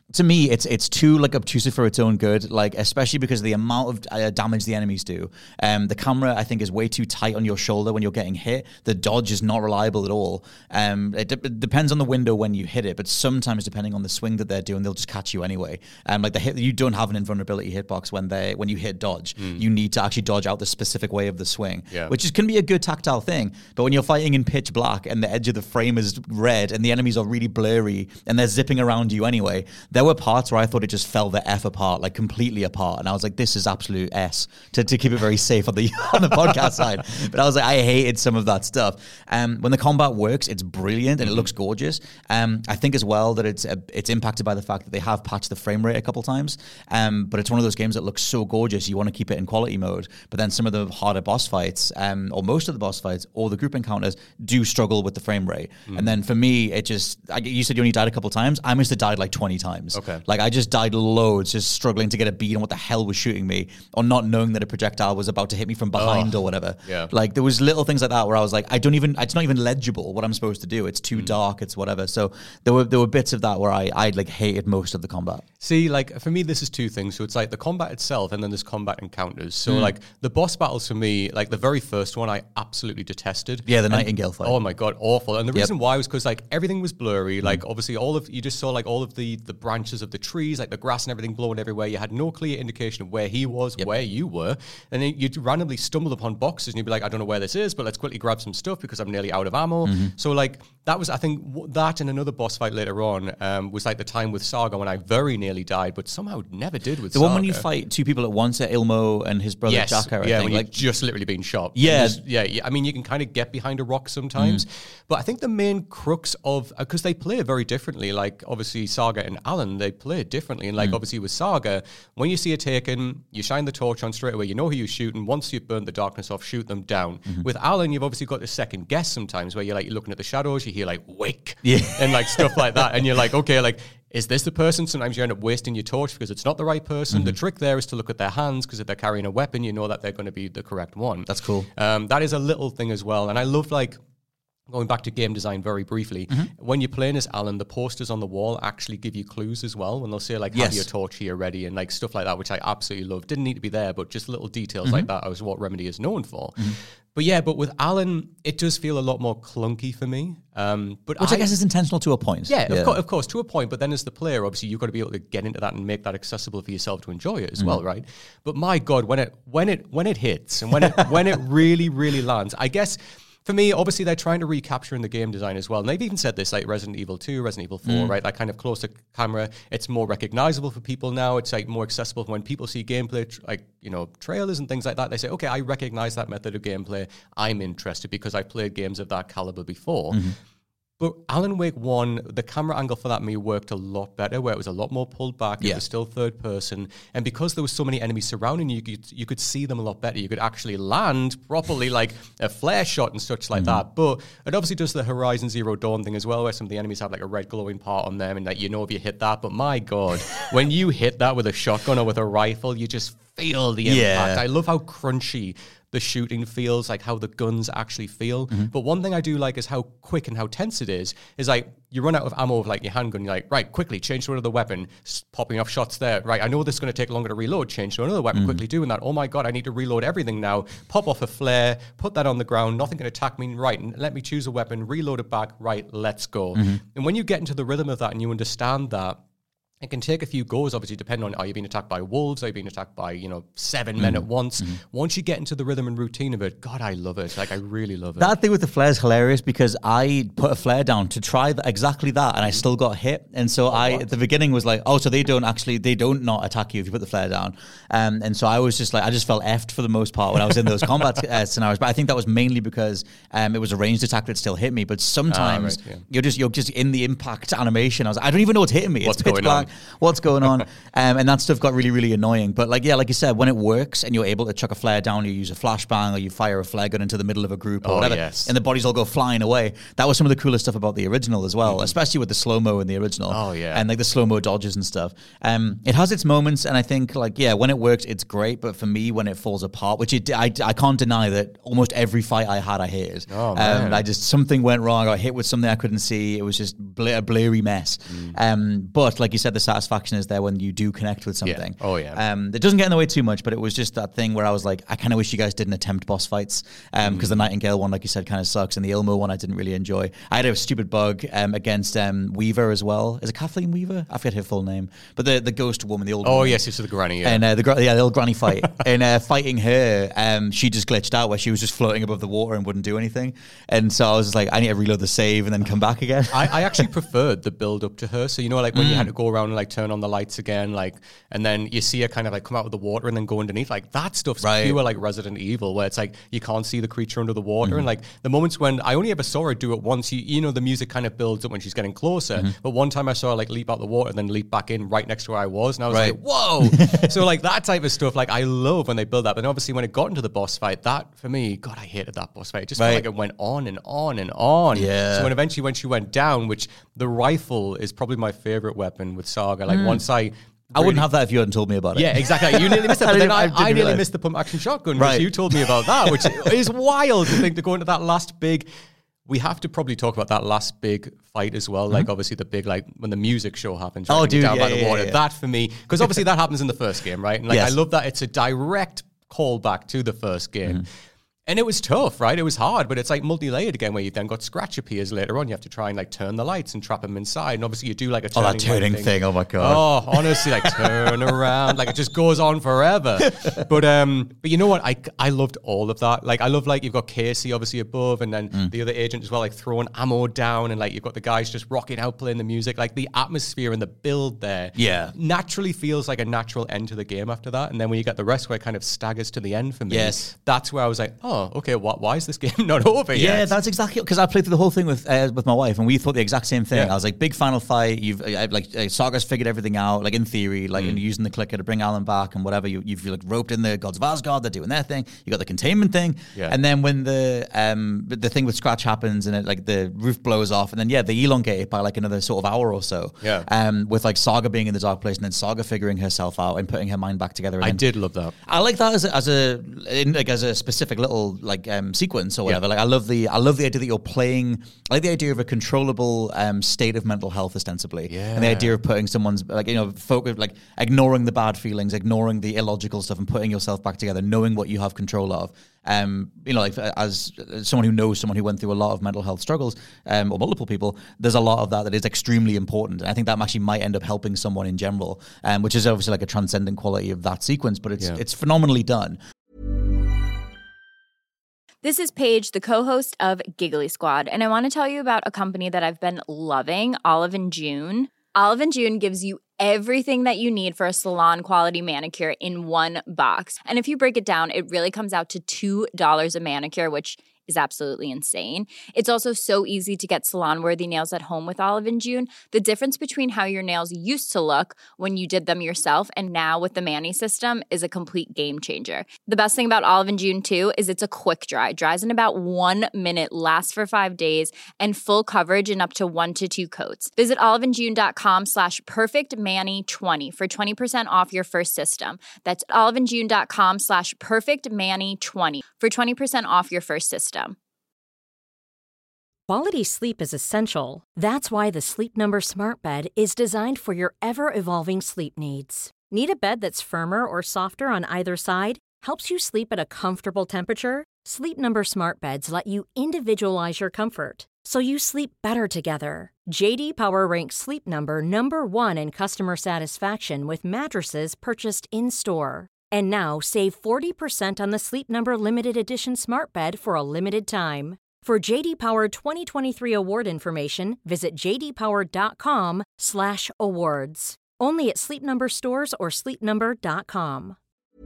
to me, it's it's too like obtrusive for its own good. Like especially because of the amount of uh, damage the enemies do. Um, the camera I think is way too tight on your shoulder when you're getting hit. The dodge is not reliable at all. Um, it, de- it depends on the window when you hit it, but sometimes depending on the swing that they're doing, they'll just catch you anyway. Um, like the hit, you don't have an invulnerability hitbox when they when you hit dodge. Mm. You need to actually dodge out the specific way of the swing, yeah. which is, can be a good tactile thing. But when you're fighting in pitch black and the edge of the frame is red and the enemies are really blurry and they're zipping around you anyway, there were parts where I thought it just fell the F apart, like completely apart. And I was like, this is absolute S to, to keep it very safe on the on the podcast side. But I was like, I hated some of that stuff. Um, when the combat works, it's brilliant and it looks gorgeous. Um, I think as well that it's uh, it's impacted by the fact that they have patched the frame rate a couple times. Um, but it's one of those games that looks so gorgeous, you want to keep it in quality mode. But then some of the harder boss fights, um, or most of the boss fights, or the group encounters do struggle with the frame rate. Mm. And then for me, it just, I, you said you only died a couple times. I must have died like twenty times. Okay. Like I just died loads, just struggling to get a beat on what the hell was shooting me, or not knowing that a projectile was about to hit me from behind oh, or whatever. Yeah. Like there was little things like that where I was like, I don't even, it's not even legible what I'm supposed to do. It's too mm. dark, it's whatever. So there were there were bits of that where I I like hated most of the combat. See, like for me, this is two things. So it's like the combat itself, and then there's combat encounters. So Mm. like the boss battles for me, like the very first one, I absolutely detested. Yeah, the And- Nightingale fight. Oh my god, awful. And the Yep. reason why was because like everything was blurry. Like obviously all of you just saw like all of the the branches of the trees, like the grass and everything blowing everywhere. You had no clear indication of where he was, Yep. where you were, and then you'd randomly stumble upon boxes and you'd be like, I don't know where this is, but let's quickly grab some stuff because I'm nearly out of ammo. Mm-hmm. So like that was, I think, w- that and another boss fight later on um, was like the time with Saga when I very nearly died, but somehow never did with The Saga. one when you fight two people at once at Ilmo and his brother Yes, Jakar, I yeah, think. when Like, you've just literally been shot. Yeah. And just- yeah, yeah. I mean, you can kind of get behind a rock sometimes, but I think the main crux of, because they play very differently, like obviously Saga and Alan, they play differently. And like obviously with Saga, when you see a taken, you shine the torch on straight away, you know who you're shooting. Once you've burnt the darkness off, shoot them down. With Alan, you've obviously got the second guess sometimes where you're like, you're looking at the shadows, you hear like, wake, Yeah. and like stuff like that. And you're like, okay, like, is this the person? Sometimes you end up wasting your torch because it's not the right person. The trick there is to look at their hands, because if they're carrying a weapon, you know that they're going to be the correct one. That's cool. Um, that is a little thing as well. And I love, like, going back to game design very briefly, when you're playing as Alan, the posters on the wall actually give you clues as well. When they'll say, like, have Yes. your torch here ready and, like, stuff like that, which I absolutely love. Didn't need to be there, but just little details like that is what Remedy is known for. But yeah, but with Alan, it does feel a lot more clunky for me. Um, but which I, I guess is intentional to a point. yeah, Of, course, of course, to a point. But then as the player, obviously, you've got to be able to get into that and make that accessible for yourself to enjoy it as well, right? But my God, when it when it when it hits and when it when it really really lands, I guess. For me, obviously, they're trying to recapture in the game design as well. And they've even said this, like Resident Evil two, Resident Evil four, right? That kind of closer camera. It's more recognizable for people now. It's like more accessible when people see gameplay, tr- like, you know, trailers and things like that. They say, okay, I recognize that method of gameplay. I'm interested because I've played games of that caliber before. But Alan Wake one, the camera angle for that me worked a lot better, where it was a lot more pulled back. It Yeah. was still third person. And because there was so many enemies surrounding you, you could, you could see them a lot better. You could actually land properly, like a flare shot and such like that. But it obviously does the Horizon Zero Dawn thing as well, where some of the enemies have like a red glowing part on them and like, you know if you hit that. But my God, when you hit that with a shotgun or with a rifle, you just feel the impact. Yeah. I love how crunchy the shooting feels, like how the guns actually feel. But one thing I do like is how quick and how tense it is. Is like you run out of ammo of like your handgun, you're like, right, quickly change to another weapon, s- popping off shots there. Right, I know this is going to take longer to reload. Change to another weapon, quickly doing that. Oh my God, I need to reload everything now. Pop off a flare, put that on the ground. Nothing can attack me. Right, and let me choose a weapon, reload it back. Right, let's go. And when you get into the rhythm of that and you understand that. It can take a few goes, obviously, depending on are you being attacked by wolves, are you being attacked by, you know, seven men at once. Once you get into the rhythm and routine of it, God, I love it. Like, I really love it. That thing with the flare is hilarious because I put a flare down to try th- exactly that, and I still got hit. And so I, what? at the beginning, was like, "Oh, so they don't actually, they don't not attack you if you put the flare down." Um, and so I was just like, I just felt effed for the most part when I was in those combat uh, scenarios. But I think that was mainly because um, it was a ranged attack that still hit me. But sometimes right, yeah. you're just you're just in the impact animation. I was, like, I don't even know what's hitting me. What's it's pitch going black. on? What's going on? um, and that stuff got really, really annoying. But like, yeah, like you said, when it works and you're able to chuck a flare down, you use a flashbang or you fire a flare gun into the middle of a group or Oh, whatever, yes. and the bodies all go flying away. That was some of the coolest stuff about the original as well, especially with the slow-mo in the original. Oh, yeah. And like the slow-mo dodges and stuff. Um, it has its moments, and I think like, yeah, when it works, it's great. But for me, when it falls apart, which it, I, I can't deny that almost every fight I had, I hated. Oh, man. Um, I just, something went wrong. I got hit with something I couldn't see. It was just bl- a blurry mess. Um, but like you said, the satisfaction is there when you do connect with something. Yeah. Oh, yeah. Um, it doesn't get in the way too much, but it was just that thing where I was like, I kind of wish you guys didn't attempt boss fights because um, mm. the Nightingale one, like you said, kind of sucks, and the Ilmo one I didn't really enjoy. I had a stupid bug um, against um, Weaver as well. Is it Kathleen Weaver? I forget her full name, but the the ghost woman, the old. Oh woman. yes, it's the granny. Yeah, and uh, the gr- yeah, the old granny fight, and uh, fighting her, um, she just glitched out where she was just floating above the water and wouldn't do anything, and so I was just like, I need to reload the save and then come back again. I, I actually preferred the build up to her. So you know, like when mm. you had to go around and like turn on the lights again, like, and then you see her kind of like come out of the water and then go underneath. Like that stuff's right. pure like Resident Evil, where it's like you can't see the creature under the water, mm. and like the moments when I only ever saw her do it once. You, you know, the music kind of builds up when she's getting closer. Mm-hmm. But one time I saw her like leap out the water and then leap back in right next to where I was, and I was right. like, whoa! So like that type of stuff, like I love when they build that. But obviously when it got into the boss fight, that for me, God, I hated that boss fight. It just right. felt like it went on and on and on. Yeah. So when eventually when she went down, which the rifle is probably my favorite weapon with Saga. Like mm. once I. I really, wouldn't have that if you hadn't told me about it. Yeah, exactly. You nearly missed it. But then I, I, I nearly realize. missed the pump action shotgun, right. which you told me about that, which is wild to think to go into that last big. We have to probably talk about that last big fight as well. Mm-hmm. Like obviously the big, like when the music show happens. Right, oh, dude, down yeah, by the yeah, water. Yeah. That for me, because obviously that happens in the first game, right? And like yes. I love that it's a direct callback to the first game. Mm-hmm. And it was tough, right? It was hard, but it's like multi-layered again, where you've then got Scratch appears later on. You have to try and like turn the lights and trap him inside. And obviously you do like a turning Oh, that turning thing. thing. Oh my God. Oh, honestly, like turn around. Like it just goes on forever. But um, but you know what? I, I loved all of that. Like I love like you've got Casey obviously above and then mm. the other agent as well, like throwing ammo down, and like you've got the guys just rocking out playing the music. Like the atmosphere and the build there yeah. naturally feels like a natural end to the game after that. And then when you get the rest where it kind of staggers to the end for me, yes. that's where I was like, oh, okay, what why is this game not over yet? Yeah, that's exactly, because I played through the whole thing with uh, with my wife, and we thought the exact same thing. Yeah. I was like, big final fight. You've uh, like uh, Saga's figured everything out, like in theory, like mm. in using the clicker to bring Alan back and whatever. You, you've like roped in the Gods of Asgard. They're doing their thing. You got the containment thing, yeah. and then when the um the thing with Scratch happens and it like the roof blows off, and then yeah, they elongate it by like another sort of hour or so. Yeah. Um, with like Saga being in the dark place and then Saga figuring herself out and putting her mind back together. I did love that. I like that as a, as a in, like as a specific little like um sequence or whatever. Yeah. Like I love the I love the idea that you're playing. I like the idea of a controllable um, state of mental health, ostensibly, yeah. and the idea of putting someone's like you know focus, like ignoring the bad feelings, ignoring the illogical stuff, and putting yourself back together, knowing what you have control of. Um, you know, like as someone who knows someone who went through a lot of mental health struggles, um, or multiple people, there's a lot of that that is extremely important, and I think that actually might end up helping someone in general, um, which is obviously like a transcendent quality of that sequence, but it's yeah. it's phenomenally done. This is Paige, the co-host of Giggly Squad, and I want to tell you about a company that I've been loving, Olive and June. Olive and June gives you everything that you need for a salon-quality manicure in one box. And if you break it down, it really comes out to two dollars a manicure, which is absolutely insane. It's also so easy to get salon-worthy nails at home with Olive and June. The difference between how your nails used to look when you did them yourself and now with the Mani system is a complete game changer. The best thing about Olive and June, too, is it's a quick dry. Dries in about one minute, lasts for five days, and full coverage in up to one to two coats. Visit oliveandjune.com slash perfectmani20 for twenty percent off your first system. That's oliveandjune.com slash perfectmani20 for twenty percent off your first system. Quality sleep is essential. That's why the Sleep Number Smart Bed is designed for your ever-evolving sleep needs. Need a bed that's firmer or softer on either side? Helps you sleep at a comfortable temperature? Sleep Number Smart Beds let you individualize your comfort, so you sleep better together. J D Power ranks Sleep Number number one in customer satisfaction with mattresses purchased in-store. And now, save forty percent on the Sleep Number Limited Edition Smart Bed for a limited time. For J D Power twenty twenty-three award information, visit jdpower.com slash awards. Only at Sleep Number stores or sleep number dot com.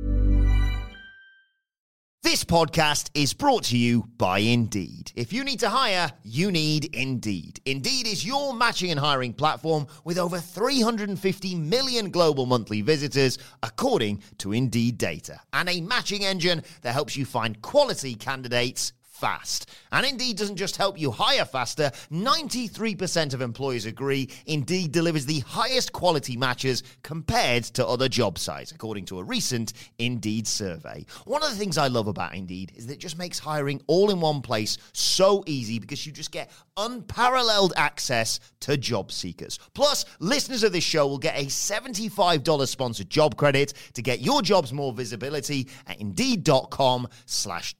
This podcast is brought to you by Indeed. If you need to hire, you need Indeed. Indeed is your matching and hiring platform with over three hundred fifty million global monthly visitors, according to Indeed data, and a matching engine that helps you find quality candidates fast. And Indeed doesn't just help you hire faster. ninety-three percent of employers agree Indeed delivers the highest quality matches compared to other job sites, according to a recent Indeed survey. One of the things I love about Indeed is that it just makes hiring all in one place so easy because you just get unparalleled access to job seekers. Plus, listeners of this show will get a seventy-five dollars sponsored job credit to get your jobs more visibility at Indeed.com slash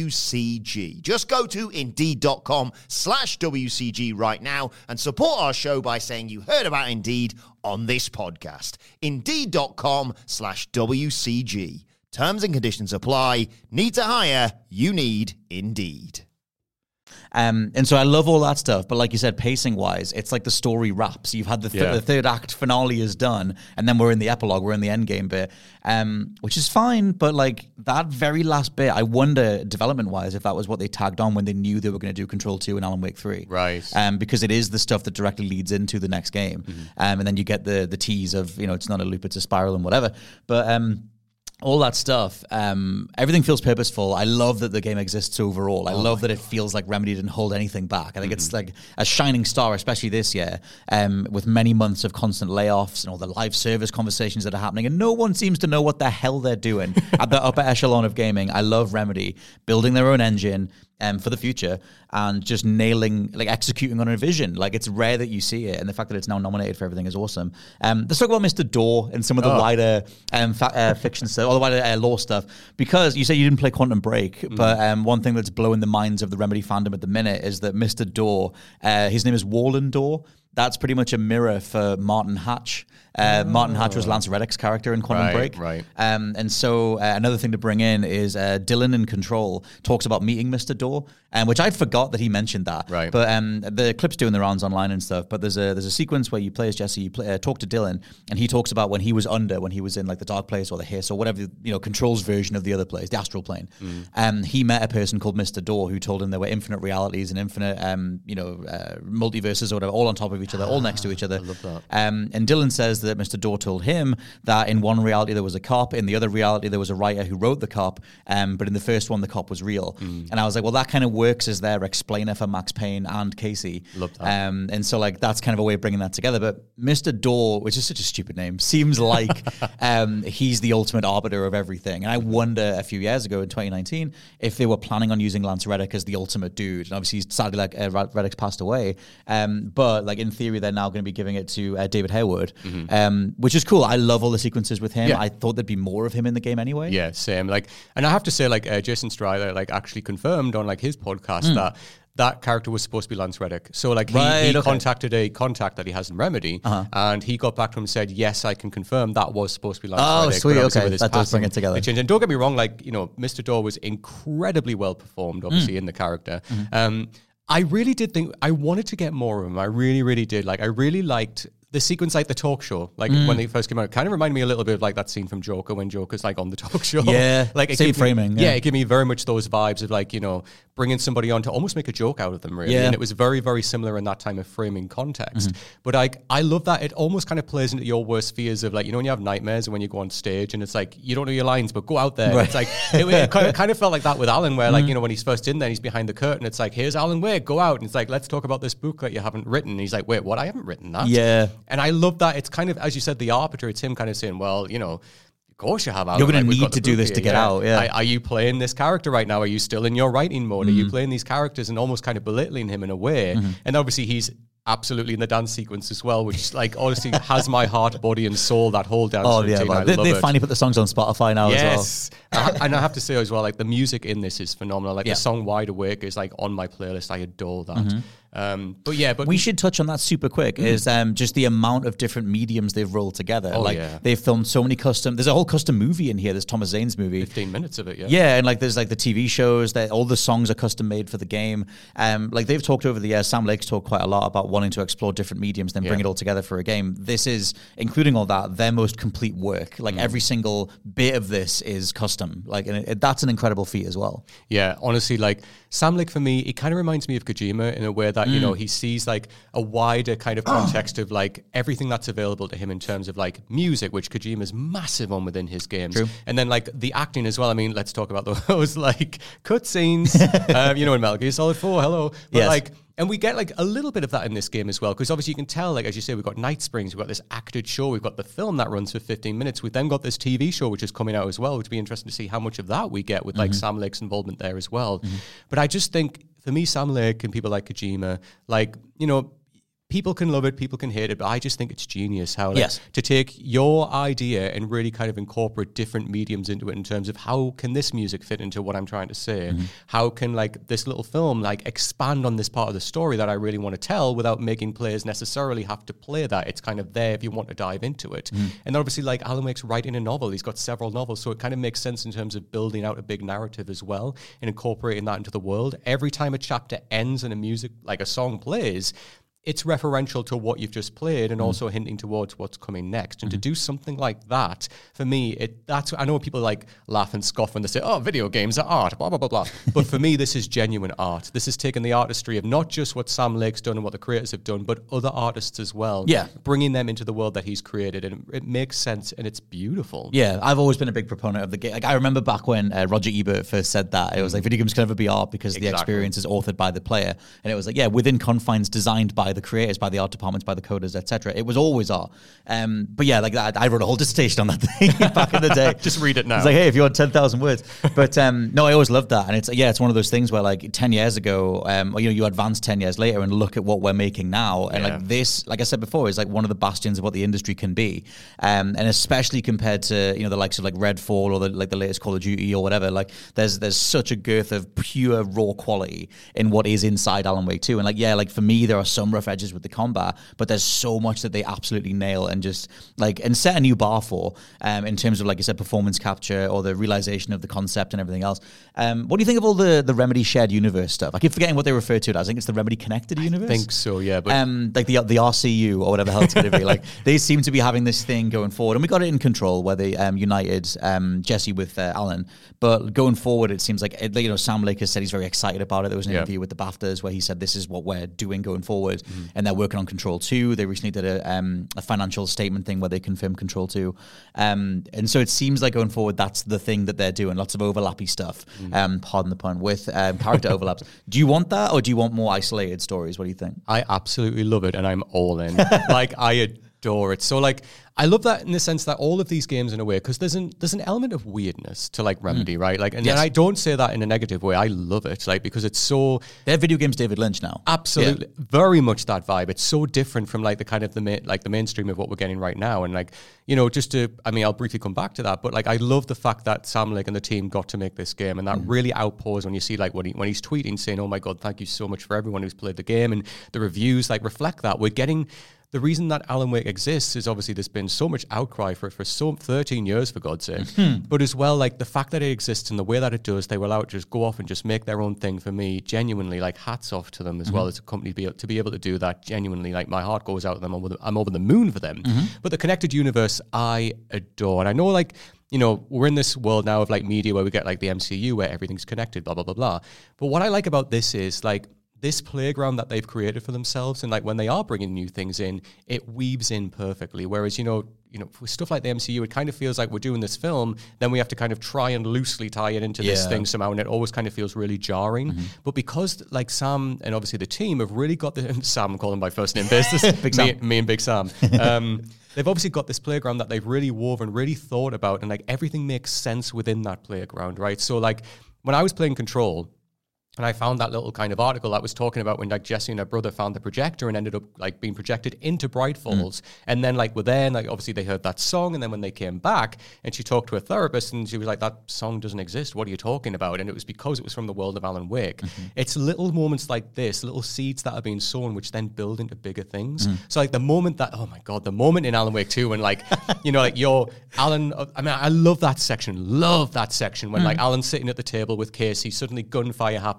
WCG. Just go to Indeed.com slash WCG right now and support our show by saying you heard about Indeed on this podcast. Indeed.com slash WCG. Terms and conditions apply. Need to hire? You need Indeed. Um, and so I love all that stuff, but like you said, pacing-wise, it's like the story wraps. You've had the, th- Yeah. the third act finale is done, and then we're in the epilogue, we're in the end game bit, um, which is fine, but like that very last bit, I wonder, development-wise, if that was what they tagged on when they knew they were going to do Control two and Alan Wake three. Right. Um, because it is the stuff that directly leads into the next game. Mm-hmm. Um, and then you get the the tease of, you know, it's not a loop, it's a spiral and whatever. But... Um, all that stuff, um, everything feels purposeful. I love that the game exists overall. I Oh love that it feels like Remedy didn't hold anything back. I think it's like a shining star, especially this year, um, with many months of constant layoffs and all the live service conversations that are happening, and no one seems to know what the hell they're doing at the upper echelon of gaming. I love Remedy building their own engine, Um, for the future, and just nailing, like executing on a vision. Like, it's rare that you see it, and the fact that it's now nominated for everything is awesome. Um, let's talk about Mister Door and some of the Oh. wider um, fa- uh, fiction stuff, all the wider uh, lore stuff, because you say you didn't play Quantum Break, Mm. but um, one thing that's blowing the minds of the Remedy fandom at the minute is that Mister Door, uh, his name is Warland Door. That's pretty much a mirror for Martin Hatch. Uh, oh. Martin Hatch was Lance Reddick's character in Quantum Right, Break. right. Um, and so uh, another thing to bring in is uh, Dylan in Control talks about meeting Mister Door, um, which I'd forgot that he mentioned that. Right. But um, the clip's doing the rounds online and stuff. But there's a there's a sequence where you play as Jesse, you play, uh, talk to Dylan, and he talks about when he was under, when he was in like the Dark Place or the Hiss or whatever, you know, Control's version of the other place, the Astral Plane. Mm. Um, he met a person called Mister Door who told him there were infinite realities and infinite, um, you know, uh, multiverses or whatever, all on top of each other, all next to each other. I love that. Um, and Dylan says that Mister Door told him that in one reality there was a cop, in the other reality there was a writer who wrote the cop, um, but in the first one the cop was real. Mm. And I was like, well, that kind of works as their explainer for Max Payne and Casey. Love that. Um, and so like that's kind of a way of bringing that together. But Mister Door, which is such a stupid name, seems like um, he's the ultimate arbiter of everything. And I wonder a few years ago in twenty nineteen if they were planning on using Lance Reddick as the ultimate dude. And obviously he's sadly like uh, Reddick's passed away. Um, but like in theory they're now going to be giving it to uh, David Harewood, mm-hmm. um, which is cool. I love all the sequences with him. Yeah. I thought there'd be more of him in the game anyway. Yeah, same. Like, and I have to say, like, uh, Jason Strider, like, actually confirmed on like his podcast mm. that that character was supposed to be Lance Reddick. So, like, he, right, he okay. contacted a contact that he has in Remedy, uh-huh. and he got back to him and said, "Yes, I can confirm that was supposed to be Lance oh, Reddick." Oh, sweet. Okay, That does bring it together. It changed. And don't get me wrong, like, you know, Mister Door was incredibly well performed, obviously, mm. in the character. Mm-hmm. Um, I really did think I wanted to get more of him. I really, really did. Like, I really liked the sequence, like the talk show, like mm. when they first came out, kind of reminded me a little bit of like that scene from Joker when Joker's like on the talk show. Yeah, like it same gave framing. Me, yeah. yeah, it gave me very much those vibes of like, you know, bringing somebody on to almost make a joke out of them, really. Yeah. And it was very, very similar in that time of framing context. Mm-hmm. But I, I love that it almost kind of plays into your worst fears of like, you know, when you have nightmares and when you go on stage and it's like, you don't know your lines, but go out there. Right. It's like, it, it kind, of, kind of felt like that with Alan, where mm-hmm. like, you know, when he's first in there, he's behind the curtain. It's like, here's Alan Wake, go out. And it's like, let's talk about this book that you haven't written. And he's like, wait, what? I haven't written that. Yeah. And I love that. It's kind of, as you said, the arbiter. It's him kind of saying, well, you know, of course you have. Alan. You're going like, to need to do this here. to get yeah. out. Yeah. Are, are you playing this character right now? Are you still in your writing mode? Mm. Are you playing these characters and almost kind of belittling him in a way? Mm-hmm. And obviously he's absolutely in the dance sequence as well, which like honestly has my heart, body, and soul. That whole dance. Oh yeah, routine. they, love they it. finally put the songs on Spotify now yes. as well. And I have to say as well, like the music in this is phenomenal. Like yeah. the song "Wide Awake" is like on my playlist. I adore that. Mm-hmm. Um, but yeah, but we should touch on that super quick. Mm. Is um, just the amount of different mediums they've rolled together. Oh, like yeah. they've filmed so many custom. There's a whole custom movie in here. There's Thomas Zane's movie. Fifteen minutes of it. Yeah. Yeah, and like there's like the T V shows. That all the songs are custom made for the game. Um, like they've talked over the years. Sam Lake's talked quite a lot about wanting to explore different mediums, then bring yeah. it all together for a game. This is, including all that, their most complete work. Like mm. every single bit of this is custom. Like, and it, it, that's an incredible feat as well. Yeah, honestly, like Sam Lake for me, it kind of reminds me of Kojima in a way that, mm. you know, he sees like a wider kind of context of like everything that's available to him in terms of like music, which Kojima's massive on within his games. True. And then like the acting as well. I mean, let's talk about those like cutscenes, um, you know, in Metal Gear Solid four, hello. But yes. like, and we get like a little bit of that in this game as well, because obviously you can tell, like, as you say, we've got Night Springs, we've got this acted show, we've got the film that runs for fifteen minutes, we've then got this T V show which is coming out as well, which would be interesting to see how much of that we get with like mm-hmm. Sam Lake's involvement there as well. Mm-hmm. But I just think, for me, Sam Lake and people like Kojima, like, you know, people can love it, people can hate it, but I just think it's genius how like, yes. to take your idea and really kind of incorporate different mediums into it in terms of how can this music fit into what I'm trying to say? Mm-hmm. How can like this little film like expand on this part of the story that I really want to tell without making players necessarily have to play that? It's kind of there if you want to dive into it. Mm-hmm. And obviously like Alan Wake's writing a novel, he's got several novels, so it kind of makes sense in terms of building out a big narrative as well and incorporating that into the world. Every time a chapter ends and a music, like a song plays, it's referential to what you've just played and mm. also hinting towards what's coming next. And mm-hmm. to do something like that, for me, it that's I know people like laugh and scoff when they say, oh, video games are art, blah, blah, blah, blah. But for me, this is genuine art. This is taking the artistry of not just what Sam Lake's done and what the creators have done, but other artists as well. Yeah. Bringing them into the world that he's created. And it makes sense and it's beautiful. Yeah, I've always been a big proponent of the game. Like, I remember back when uh, Roger Ebert first said that, it was like, video games can never be art because exactly. the experience is authored by the player. And it was like, yeah, within confines designed by the creators, by the art departments, by the coders, et cetera. It was always art. Um, but yeah, like that, I wrote a whole dissertation on that thing back in the day. Just read it now. It's like, hey, if you want ten thousand words. But um, no, I always loved that. And it's, yeah, it's one of those things where like ten years ago, um, you know, you advance ten years later and look at what we're making now. And yeah. like this, like I said before, is like one of the bastions of what the industry can be. Um, and especially compared to, you know, the likes of like Redfall or the, like the latest Call of Duty or whatever, like there's, there's such a girth of pure raw quality in what is inside Alan Wake two. And like, yeah, like for me, there are some rough edges with the combat, but there's so much that they absolutely nail and just like and set a new bar for um, in terms of, like you said, performance capture or the realization of the concept and everything else. Um, what do you think of all the the Remedy shared universe stuff? I keep forgetting what they refer to it as. I think it's the Remedy connected universe. I think so, yeah. But um, like the the R C U or whatever the hell it's going to be. Like they seem to be having this thing going forward, and we got it in Control where they um, united um, Jesse with uh, Alan. But going forward, it seems like it, you know Sam Lake has said he's very excited about it. There was an yeah. interview with the BAFTAs where he said this is what we're doing going forward, mm. and they're working on Control two. They recently did a, um, a financial statement thing where they confirmed Control two. Um, and so it seems like going forward, that's the thing that they're doing. Lots of overlappy stuff, mm. um, pardon the pun, with um, character overlaps. Do you want that or do you want more isolated stories? What do you think? I absolutely love it and I'm all in. Like, I adore it. So, like, I love that in the sense that all of these games, in a way, because there's an there's an element of weirdness to like Remedy, mm. right? Like, and, yes. and I don't say that in a negative way. I love it, like because it's so. They're video games David Lynch now. Absolutely, yeah. Very much that vibe. It's so different from like the kind of the main, like the mainstream of what we're getting right now, and like you know, just to, I mean, I'll briefly come back to that, but like I love the fact that Sam Lake and the team got to make this game, and that mm. really outpours when you see like when he when he's tweeting saying, "Oh my God, thank you so much for everyone who's played the game," and the reviews like reflect that. We're getting. The reason that Alan Wake exists is obviously there's been so much outcry for it for so thirteen years, for God's sake. Mm-hmm. But as well, like the fact that it exists and the way that it does, they will allow it to just go off and just make their own thing. For me, genuinely, like hats off to them as mm-hmm. well as a company to be, able, to be able to do that. Genuinely, like my heart goes out to them. I'm over the, I'm over the moon for them. Mm-hmm. But the connected universe, I adore. And I know, like, you know, we're in this world now of like media where we get like the M C U where everything's connected, blah, blah, blah, blah. But what I like about this is like, this playground that they've created for themselves, and like when they are bringing new things in, it weaves in perfectly. Whereas, you know, you know, with stuff like the M C U, it kind of feels like we're doing this film, then we have to kind of try and loosely tie it into yeah. this thing somehow, and it always kind of feels really jarring. Mm-hmm. But because like Sam and obviously the team have really got the Sam, I'm calling by first name basis, Big me, Sam. me and Big Sam. Um, they've obviously got this playground that they've really woven, really thought about, and like everything makes sense within that playground, right? So like when I was playing Control, and I found that little kind of article that was talking about when like Jesse and her brother found the projector and ended up like being projected into Bright Falls. Mm. And then like were there, and like obviously they heard that song, and then when they came back and she talked to a therapist and she was like, that song doesn't exist. What are you talking about? And it was because it was from the world of Alan Wake. Mm-hmm. It's little moments like this, little seeds that are being sown, which then build into bigger things. Mm. So like the moment that, oh my God, the moment in Alan Wake two when like, you know, like you're Alan, I mean, I love that section, love that section when mm. like Alan's sitting at the table with Casey, suddenly gunfire happens.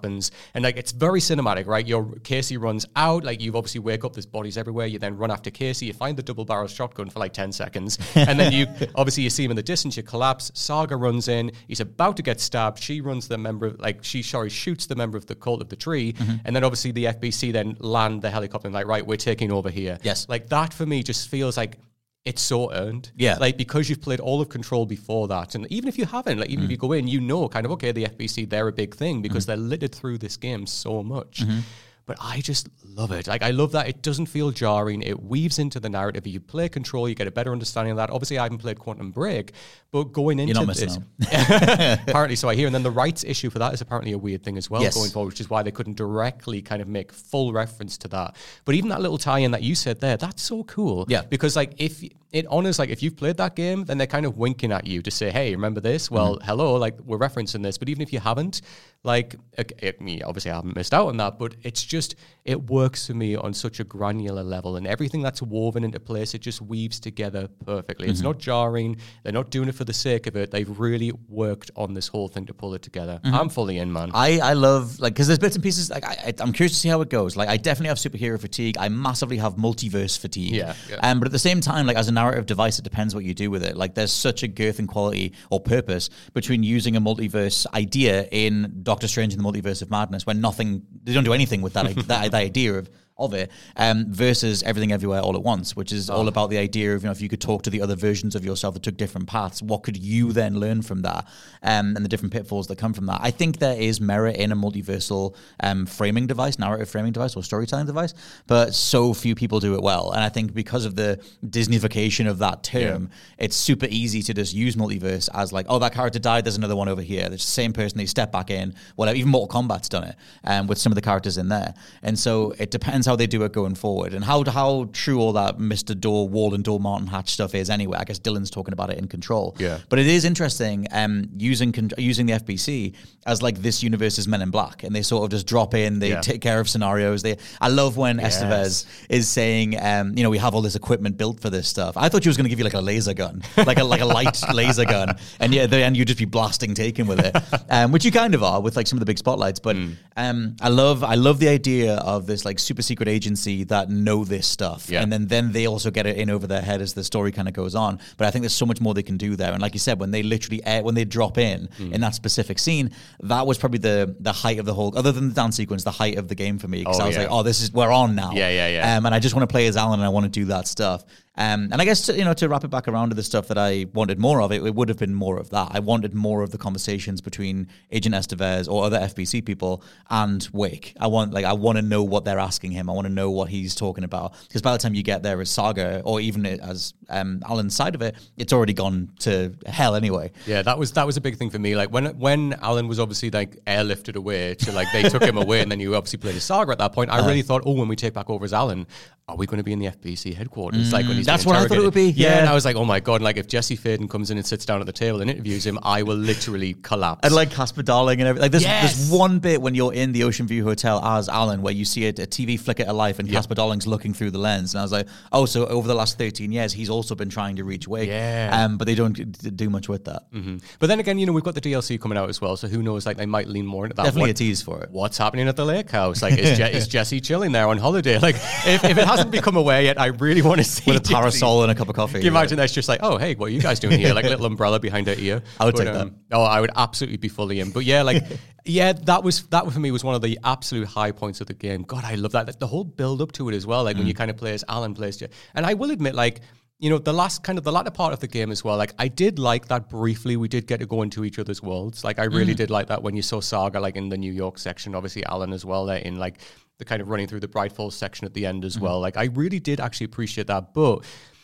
happens. And like, it's very cinematic, right? Your Casey runs out, like you obviously wake up, there's bodies everywhere. You then run after Casey, you find the double barrel shotgun for like ten seconds. And then you, obviously you see him in the distance, you collapse. Saga runs in, he's about to get stabbed. She runs the member, of, like she, sorry, shoots the member of the Cult of the Tree. Mm-hmm. And then obviously the F B C then land the helicopter and like, right, we're taking over here. Yes. Like that for me just feels like, it's so earned. Yeah. Like, because you've played all of Control before that, and even if you haven't, like, even mm. if you go in, you know kind of, okay, the F B C, they're a big thing because mm. they're littered through this game so much. Mm-hmm. But I just love it. Like, I love that it doesn't feel jarring. It weaves into the narrative. If you play Control, you get a better understanding of that. Obviously, I haven't played Quantum Break, but going into You're not this... missing apparently, so I hear. And then the rights issue for that is apparently a weird thing as well yes. going forward, which is why they couldn't directly kind of make full reference to that. But even that little tie-in that you said there, that's so cool. Yeah. Because, like, if... it honors, like, if you've played that game, then they're kind of winking at you to say, hey, remember this? Well, mm. hello, like, we're referencing this. But even if you haven't, like, it, it, me, obviously I haven't missed out on that, but it's just, it works for me on such a granular level. And everything that's woven into place, it just weaves together perfectly. Mm-hmm. It's not jarring. They're not doing it for the sake of it. They've really worked on this whole thing to pull it together. Mm-hmm. I'm fully in, man. I, I love, like, because there's bits and pieces, like, I, I'm curious to see how it goes. Like, I definitely have superhero fatigue. I massively have multiverse fatigue. Yeah. yeah. Um, but at the same time, like, as a narrative device, it depends what you do with it. Like, there's such a girth and quality or purpose between using a multiverse idea in Doctor Strange and the Multiverse of Madness when nothing, they don't do anything with that, that, that idea of of it, um, versus Everything Everywhere All at Once, which is oh. all about the idea of, you know, if you could talk to the other versions of yourself that took different paths, what could you then learn from that, um, and the different pitfalls that come from that. I think there is merit in a multiversal um, framing device, narrative framing device, or storytelling device, but so few people do it well. And I think because of the Disneyfication of that term, yeah. it's super easy to just use multiverse as like, oh, that character died, there's another one over here. There's the same person, they step back in, whatever. Even Mortal Kombat's done it um, with some of the characters in there. And so it depends how they do it going forward, and how how true all that Mister Door, Walden Door, Martin Hatch stuff is anyway. I guess Dylan's talking about it in Control. Yeah. But it is interesting um, using using the F B C as like this universe's Men in Black, and they sort of just drop in, they yeah. take care of scenarios. They I love when yes. Estevez is saying, um, you know, we have all this equipment built for this stuff. I thought she was going to give you like a laser gun, like a like a light laser gun, and yeah, then you'd just be blasting Taken with it, um, which you kind of are with like some of the big spotlights. But mm. um, I love I love the idea of this like super secret agency that know this stuff, yeah. and then then they also get it in over their head as the story kind of goes on. But I think there's so much more they can do there. And like you said, when they literally air, when they drop in mm. in that specific scene, that was probably the the height of the whole, other than the dance sequence, the height of the game for me, because oh, I was yeah. like, oh, this is, we're on now. Yeah, yeah, yeah. Um, and I just want to play as Alan, and I want to do that stuff. Um, and I guess, to, you know, to wrap it back around to the stuff that I wanted more of, it, it would have been more of that. I wanted more of the conversations between Agent Estevez or other F B C people and Wake. I want, like, I want to know what they're asking him. I want to know what he's talking about. Because by the time you get there as Saga, or even as um, Alan's side of it, it's already gone to hell anyway. Yeah, that was that was a big thing for me. Like, when when Alan was obviously, like, airlifted away to, like, they took him away, and then you obviously played as Saga at that point, I uh, really thought, oh, when we take back over as Alan, are we going to be in the F B C headquarters? Mm, like, when he's that's what I thought it would be. Yeah, yeah, and I was like, oh my god! Like, if Jesse Faden comes in and sits down at the table and interviews him, I will literally collapse. And like Casper Darling and everything. Like, there's, yes. there's one bit when you're in the Ocean View Hotel as Alan where you see a, a T V flicker to life, and yep. Casper Darling's looking through the lens, and I was like, oh, so over the last thirteen years, he's also been trying to reach Wake. Yeah. Um, but they don't do much with that. Mm-hmm. But then again, you know, we've got the D L C coming out as well, so who knows? Like, they might lean more into that. Definitely what, a tease for it. What's happening at the lake house? Like, is, Je- is Jesse chilling there on holiday? Like, if, if it hasn't become aware yet, I really want to see with a parasol and a cup of coffee. Can you imagine that's just like, oh, hey, what are you guys doing here? Like a little umbrella behind her ear. I would but, take um, that. Oh, I would absolutely be fully in. But yeah, like, yeah, that was, that for me was one of the absolute high points of the game. God, I love that. The whole build up to it as well. Like, mm. when you kind of play as Alan plays. And I will admit, like, you know, the last kind of the latter part of the game as well, like, I did like that briefly. We did get to go into each other's worlds. Like, I really mm. did like that when you saw Saga, like, in the New York section, obviously Alan as well, there in, like, the kind of running through the Bright Falls section at the end as mm. well. Like, I really did actually appreciate that, but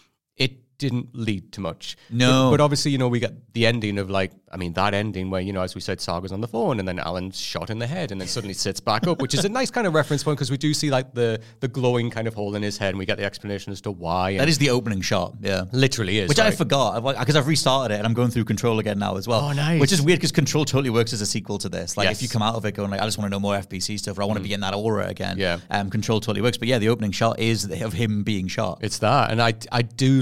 it didn't lead to much. No. But, but obviously, you know, we got the ending of, like, I mean, that ending where, you know, as we said, Saga's on the phone and then Alan's shot in the head and then suddenly sits back up, which is a nice kind of reference point because we do see, like, the the glowing kind of hole in his head, and we get the explanation as to why. That is the opening shot, yeah. Literally is. Which right? I forgot, because I've restarted it and I'm going through Control again now as well. Oh, nice. Which is weird because Control totally works as a sequel to this. Like, yes. if you come out of it going, like, I just want to know more F B C stuff, or I want to mm. be in that aura again, yeah. um, Control totally works. But yeah, the opening shot is of him being shot. It's that. And I, I do love how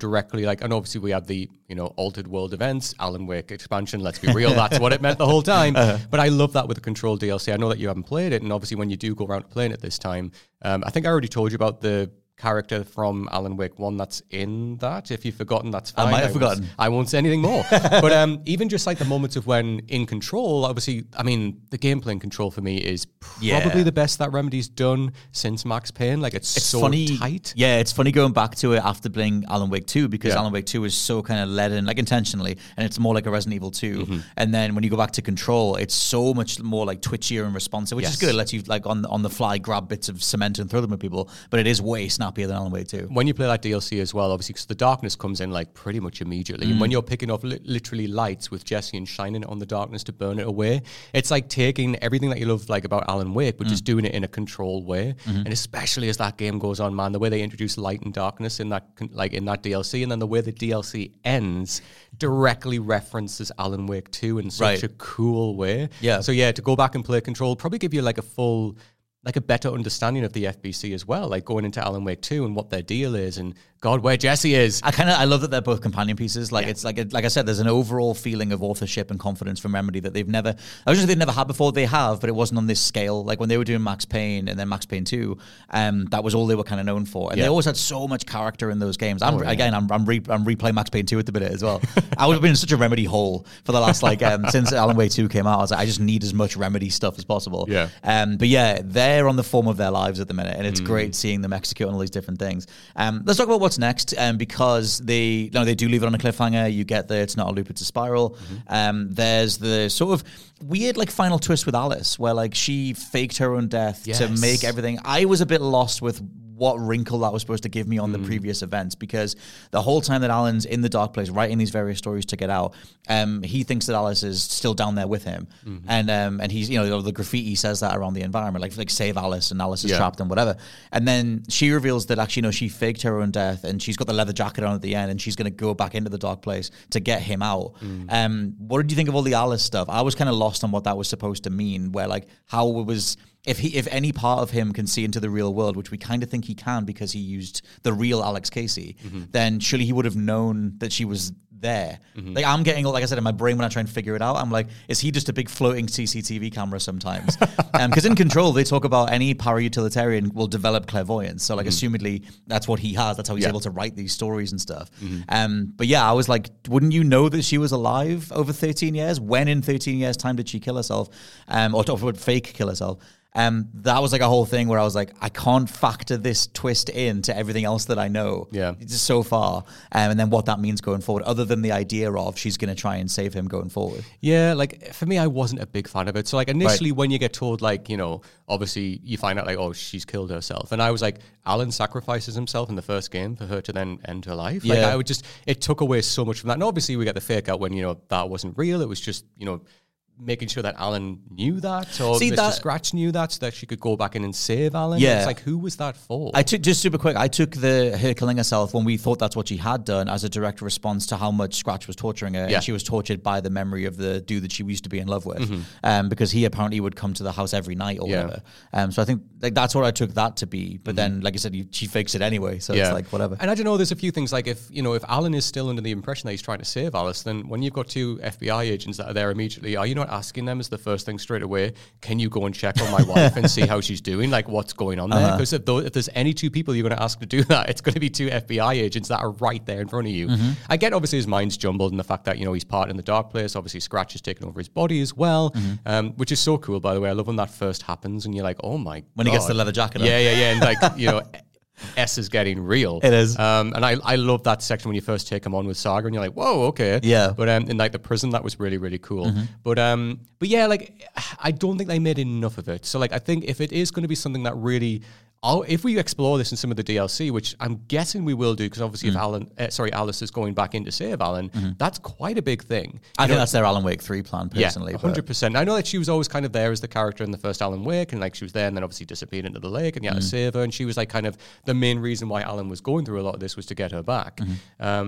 directly like, and obviously we had the, you know, Altered World events, Alan Wake expansion, let's be real, that's what it meant the whole time. Uh-huh. But I love that with the Control D L C. I know that you haven't played it, and obviously when you do go around playing it this time, um, I think I already told you about the character from Alan Wake one that's in that. If you've forgotten, that's fine. I might have I forgotten. Won't, I won't say anything more. But um, even just like the moments of when in Control, obviously, I mean, the gameplay in Control for me is probably yeah. the best that Remedy's done since Max Payne. Like, it's, it's so funny, tight. Yeah, it's funny going back to it after playing Alan Wake two, because yeah. Alan Wake two is so kind of led in, like intentionally, and it's more like a Resident Evil two. Mm-hmm. And then when you go back to Control, it's so much more like twitchier and responsive, which yes. is good. It lets you, like, on, on the fly, grab bits of cement and throw them at people, but it is way snappier than Alan Wake two. When you play that D L C as well, obviously, because the darkness comes in like pretty much immediately. Mm. And when you're picking off li- literally lights with Jesse and shining it on the darkness to burn it away, it's like taking everything that you love like about Alan Wake, but mm. just doing it in a controlled way. Mm-hmm. And especially as that game goes on, man, the way they introduce light and darkness in that like in that D L C, and then the way the D L C ends directly references Alan Wake two in such right. a cool way. Yeah. So yeah, to go back and play Control probably give you like a full, like a better understanding of the F B C as well, like going into Alan Wake two and what their deal is, and God, where Jesse is. I kind of I love that they're both companion pieces. Like yeah. it's like a, like I said, there's an overall feeling of authorship and confidence from Remedy that they've never. I was just they've never had before. They have, but it wasn't on this scale. Like when they were doing Max Payne and then Max Payne two, um, that was all they were kind of known for. And yeah. they always had so much character in those games. I'm, oh, yeah. Again, I'm I'm, re- I'm replaying Max Payne two at the minute as well. I would have been in such a Remedy hole for the last like um, since Alan Wake two came out. I was like, I just need as much Remedy stuff as possible. Yeah. Um, but yeah, they're on the form of their lives at the minute, and it's mm. great seeing them execute on all these different things. Um, let's talk about what's next, um, because they, you know, they do leave it on a cliffhanger. You get there, it's not a loop, it's a spiral. Mm-hmm. Um, there's the sort of weird like final twist with Alice, where like she faked her own death yes. to make everything. I was a bit lost with what wrinkle that was supposed to give me on mm. the previous events, because the whole time that Alan's in the dark place writing these various stories to get out, um, he thinks that Alice is still down there with him, mm-hmm. and um, and he's, you know, the graffiti says that around the environment, like like save Alice, and Alice is yeah. trapped and whatever, and then she reveals that actually no, she faked her own death, and she's got the leather jacket on at the end, and she's going to go back into the dark place to get him out. Mm. Um, what did you think of all the Alice stuff? I was kind of lost on what that was supposed to mean, where like how it was. If he, if any part of him can see into the real world, which we kind of think he can because he used the real Alex Casey, mm-hmm. then surely he would have known that she was there. Mm-hmm. Like I'm getting, like I said, in my brain when I try and figure it out, I'm like, is he just a big floating C C T V camera sometimes? Because um, in Control, they talk about any para-utilitarian will develop clairvoyance. So like, mm-hmm. assumedly, that's what he has. That's how he's yeah. able to write these stories and stuff. Mm-hmm. Um, but yeah, I was like, wouldn't you know that she was alive over thirteen years? When in thirteen years' time did she kill herself? Um, or, or would fake kill herself? Um, that was like a whole thing where I was like, I can't factor this twist in to everything else that I know. Yeah. Just so far. Um, and then what that means going forward, other than the idea of she's going to try and save him going forward. Yeah, like for me, I wasn't a big fan of it. So like initially right. when you get told like, you know, obviously you find out like, oh, she's killed herself. And I was like, Alan sacrifices himself in the first game for her to then end her life. Like yeah. I would just, it took away so much from that. And obviously we get the fake out when, you know, that wasn't real. It was just, you know, making sure that Alan knew that, or See, Mister That, Scratch knew that, so that she could go back in and save Alan. Yeah. It's like, who was that for? I took, just super quick, I took the her killing herself when we thought that's what she had done as a direct response to how much Scratch was torturing her. Yeah. And she was tortured by the memory of the dude that she used to be in love with. Mm-hmm. Um, because he apparently would come to the house every night or yeah. whatever. Um, so I think like that's what I took that to be. But mm-hmm. then, like I said, you, she fakes it anyway. So yeah. it's like, whatever. And I don't know, there's a few things like if, you know, if Alan is still under the impression that he's trying to save Alice, then when you've got two F B I agents that are there immediately, are you not asking them as the first thing straight away, can you go and check on my wife and see how she's doing, like what's going on there? Because uh-huh. if, if there's any two people you're going to ask to do that, it's going to be two F B I agents that are right there in front of you. Mm-hmm. I get obviously his mind's jumbled and the fact that, you know, he's part in the dark place, obviously Scratch has taken over his body as well, mm-hmm. um, which is so cool, by the way. I love when that first happens and you're like, oh my when God. He gets the leather jacket on. Yeah, yeah, yeah. And like, you know, S is getting real. It is. Um, and I, I love that section when you first take him on with Saga and you're like, whoa, okay. Yeah. But um, in like the prison, that was really, really cool. Mm-hmm. But um, but yeah, like I don't think they made enough of it. So like I think if it is going to be something that really, I'll, if we explore this in some of the D L C, which I'm guessing we will do, because obviously mm. if Alan, uh, sorry, Alice is going back in to save Alan, mm-hmm. that's quite a big thing. I you think know, that's their Alan Wake three plan, personally. Yeah, one hundred percent. I know that she was always kind of there as the character in the first Alan Wake, and like she was there and then obviously disappeared into the lake and you had mm. to save her, and she was like kind of the main reason why Alan was going through a lot of this was to get her back. Mm-hmm. Um,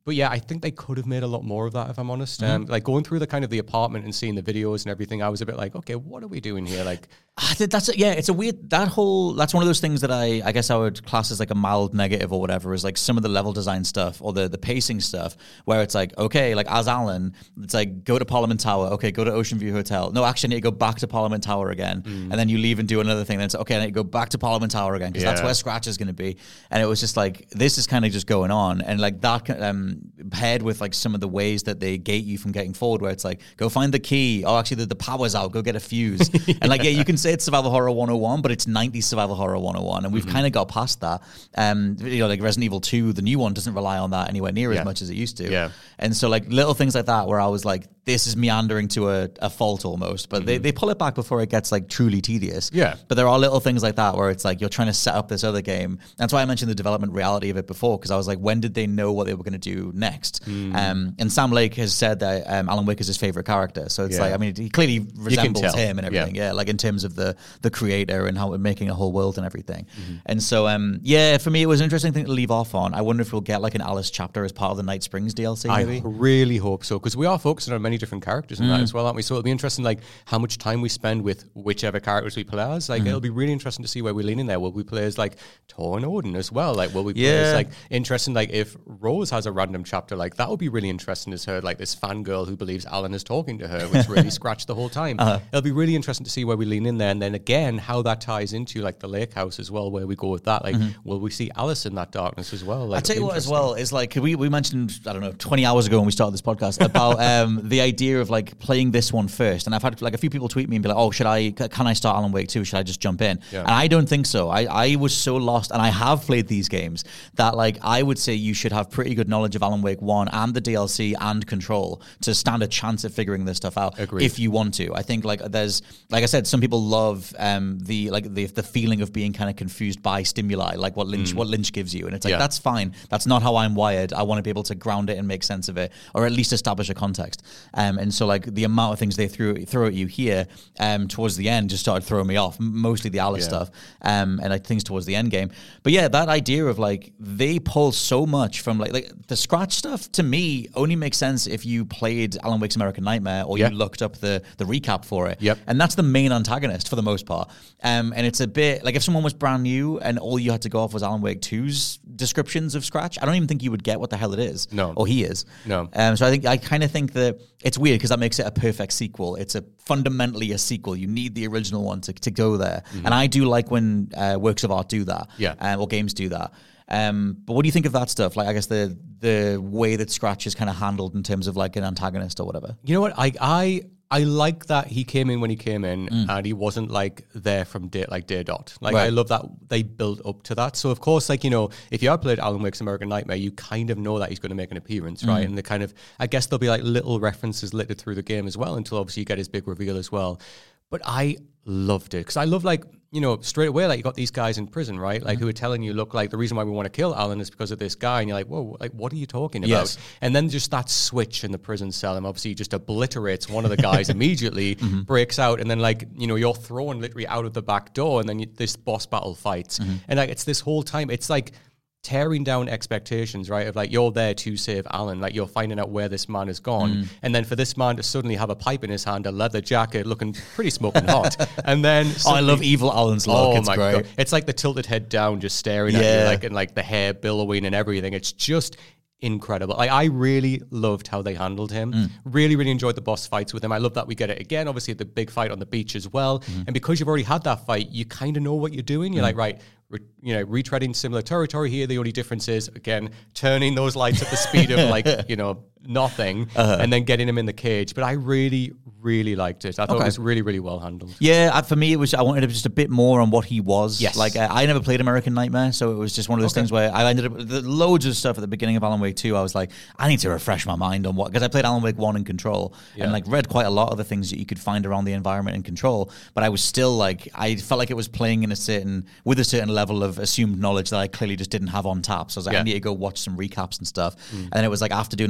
But yeah, I think they could have made a lot more of that, if I'm honest. Mm-hmm. Um, like going through the kind of the apartment and seeing the videos and everything, I was a bit like, okay, what are we doing here? Like, I think that's a, yeah, it's a weird, that whole, that's one of those things that I, I guess I would class as like a mild negative or whatever, is like some of the level design stuff or the, the pacing stuff where it's like, okay, like as Alan, it's like go to Parliament Tower, okay, go to Ocean View Hotel. No, actually I need to go back to Parliament Tower again. Mm. And then you leave and do another thing. Then it's okay, I need to go back to Parliament Tower again because yeah. that's where Scratch is going to be. And it was just like, this is kind of just going on. And like that um, paired with like some of the ways that they gate you from getting forward, where it's like, go find the key. Oh, actually the, the power's out, go get a fuse. yeah. And like, yeah, you can say it's survival horror one oh one, but it's nineties survival horror one oh one. And we've mm-hmm. kind of got past that. Um, you know, like Resident Evil two, the new one doesn't rely on that anywhere near yeah. as much as it used to. Yeah. And so like little things like that where I was like, this is meandering to a, a fault almost, but mm-hmm. they, they pull it back before it gets like truly tedious. Yeah. But there are little things like that where it's like you're trying to set up this other game. That's why I mentioned the development reality of it before, because I was like, when did they know what they were going to do next? Mm. Um, and Sam Lake has said that um, Alan Wake is his favorite character. So it's yeah. like, I mean, he clearly resembles him and everything. Yeah. yeah, like in terms of the the creator and how we're making a whole world and everything. Mm-hmm. And so, um, yeah, for me, it was an interesting thing to leave off on. I wonder if we'll get like an Alice chapter as part of the Night Springs D L C. Maybe? I really hope so, because we are focusing on many different characters in mm. that as well, aren't we? So it'll be interesting, like how much time we spend with whichever characters we play as. Like mm. it'll be really interesting to see where we lean in there. Will we play as like Tor and Odin as well? Like will we play yeah. as like interesting? Like if Rose has a random chapter, like that would be really interesting as her like this fangirl who believes Alan is talking to her, which really scratched the whole time. Uh-huh. It'll be really interesting to see where we lean in there, and then again how that ties into like the lake house as well, where we go with that. Like mm-hmm. will we see Alice in that darkness as well? Like, I tell you what as well is like we we mentioned I don't know twenty hours ago when we started this podcast about um, the idea of like playing this one first, and I've had like a few people tweet me and be like, oh, should I can I start Alan Wake two? Should I just jump in? Yeah. And I don't think so. I, I was so lost, and I have played these games that like I would say you should have pretty good knowledge of Alan Wake one and the D L C and Control to stand a chance at figuring this stuff out. Agreed. If you want to. I think like there's like I said, some people love um, the like the the feeling of being kind of confused by stimuli, like what Lynch mm. what Lynch gives you, and it's like yeah. that's fine. That's not how I'm wired. I want to be able to ground it and make sense of it, or at least establish a context. Um, and so like the amount of things they threw throw at you here um, towards the end just started throwing me off. Mostly the Alice yeah. stuff, um, and like things towards the end game. But yeah, that idea of like they pull so much from like like the Scratch stuff to me only makes sense if you played Alan Wake's American Nightmare or yep. you looked up the the recap for it. Yep. And that's the main antagonist for the most part. Um, and it's a bit like if someone was brand new and all you had to go off was Alan Wake two's descriptions of Scratch, I don't even think you would get what the hell it is. No. Or he is. No. Um, so I think I kind of think that it's weird because that makes it a perfect sequel. It's a fundamentally a sequel. You need the original one to, to go there. Mm-hmm. And I do like when uh, works of art do that. Yeah. Um, or games do that. Um, but what do you think of that stuff? Like, I guess the the way that Scratch is kind of handled in terms of like an antagonist or whatever. You know what? I I I like that he came in when he came in mm. and he wasn't like there from day like day dot. Like right. I love that they built up to that. So of course, like, you know, if you have played Alan Wake's American Nightmare, you kind of know that he's going to make an appearance, right? Mm. And the kind of I guess there'll be like little references littered through the game as well until obviously you get his big reveal as well. But I loved it because I love like, you know, straight away, like you got these guys in prison, right? Like mm-hmm. who are telling you, look, like the reason why we want to kill Alan is because of this guy. And you're like, whoa, like what are you talking about? Yes. And then just that switch in the prison cell and obviously just obliterates one of the guys immediately, mm-hmm. breaks out. And then like, you know, you're thrown literally out of the back door and then you, this boss battle fights. Mm-hmm. And like, it's this whole time, it's like, tearing down expectations, right? Of like, you're there to save Alan, like you're finding out where this man has gone. Mm. And then for this man to suddenly have a pipe in his hand, a leather jacket, looking pretty smoking hot. And then oh, I love evil Alan's look. Oh it's my great. God. It's like the tilted head down, just staring yeah. at you, like, and like the hair billowing and everything. It's just incredible. Like I really loved how they handled him. Mm. Really, really enjoyed the boss fights with him. I love that we get it again, obviously the big fight on the beach as well. Mm. And because you've already had that fight, you kind of know what you're doing. You're mm. like, right, Re- you know, retreading similar territory here. The only difference is, again, turning those lights at the speed of like, you know, nothing, uh-huh. and then getting him in the cage. But I really, really liked it. I thought okay. it was really, really well handled. Yeah, uh, for me, it was. I wanted just a bit more on what he was. Yes. Like, uh, I never played American Nightmare, so it was just one of those okay. things where I ended up, the, loads of stuff at the beginning of Alan Wake two, I was like, I need to refresh my mind on what, because I played Alan Wake one in Control, yeah. and like read quite a lot of the things that you could find around the environment in Control, but I was still like, I felt like it was playing in a certain, with a certain level of assumed knowledge that I clearly just didn't have on tap. So I was like, yeah. I need to go watch some recaps and stuff. Mm. And then it was like after doing American Nightmare,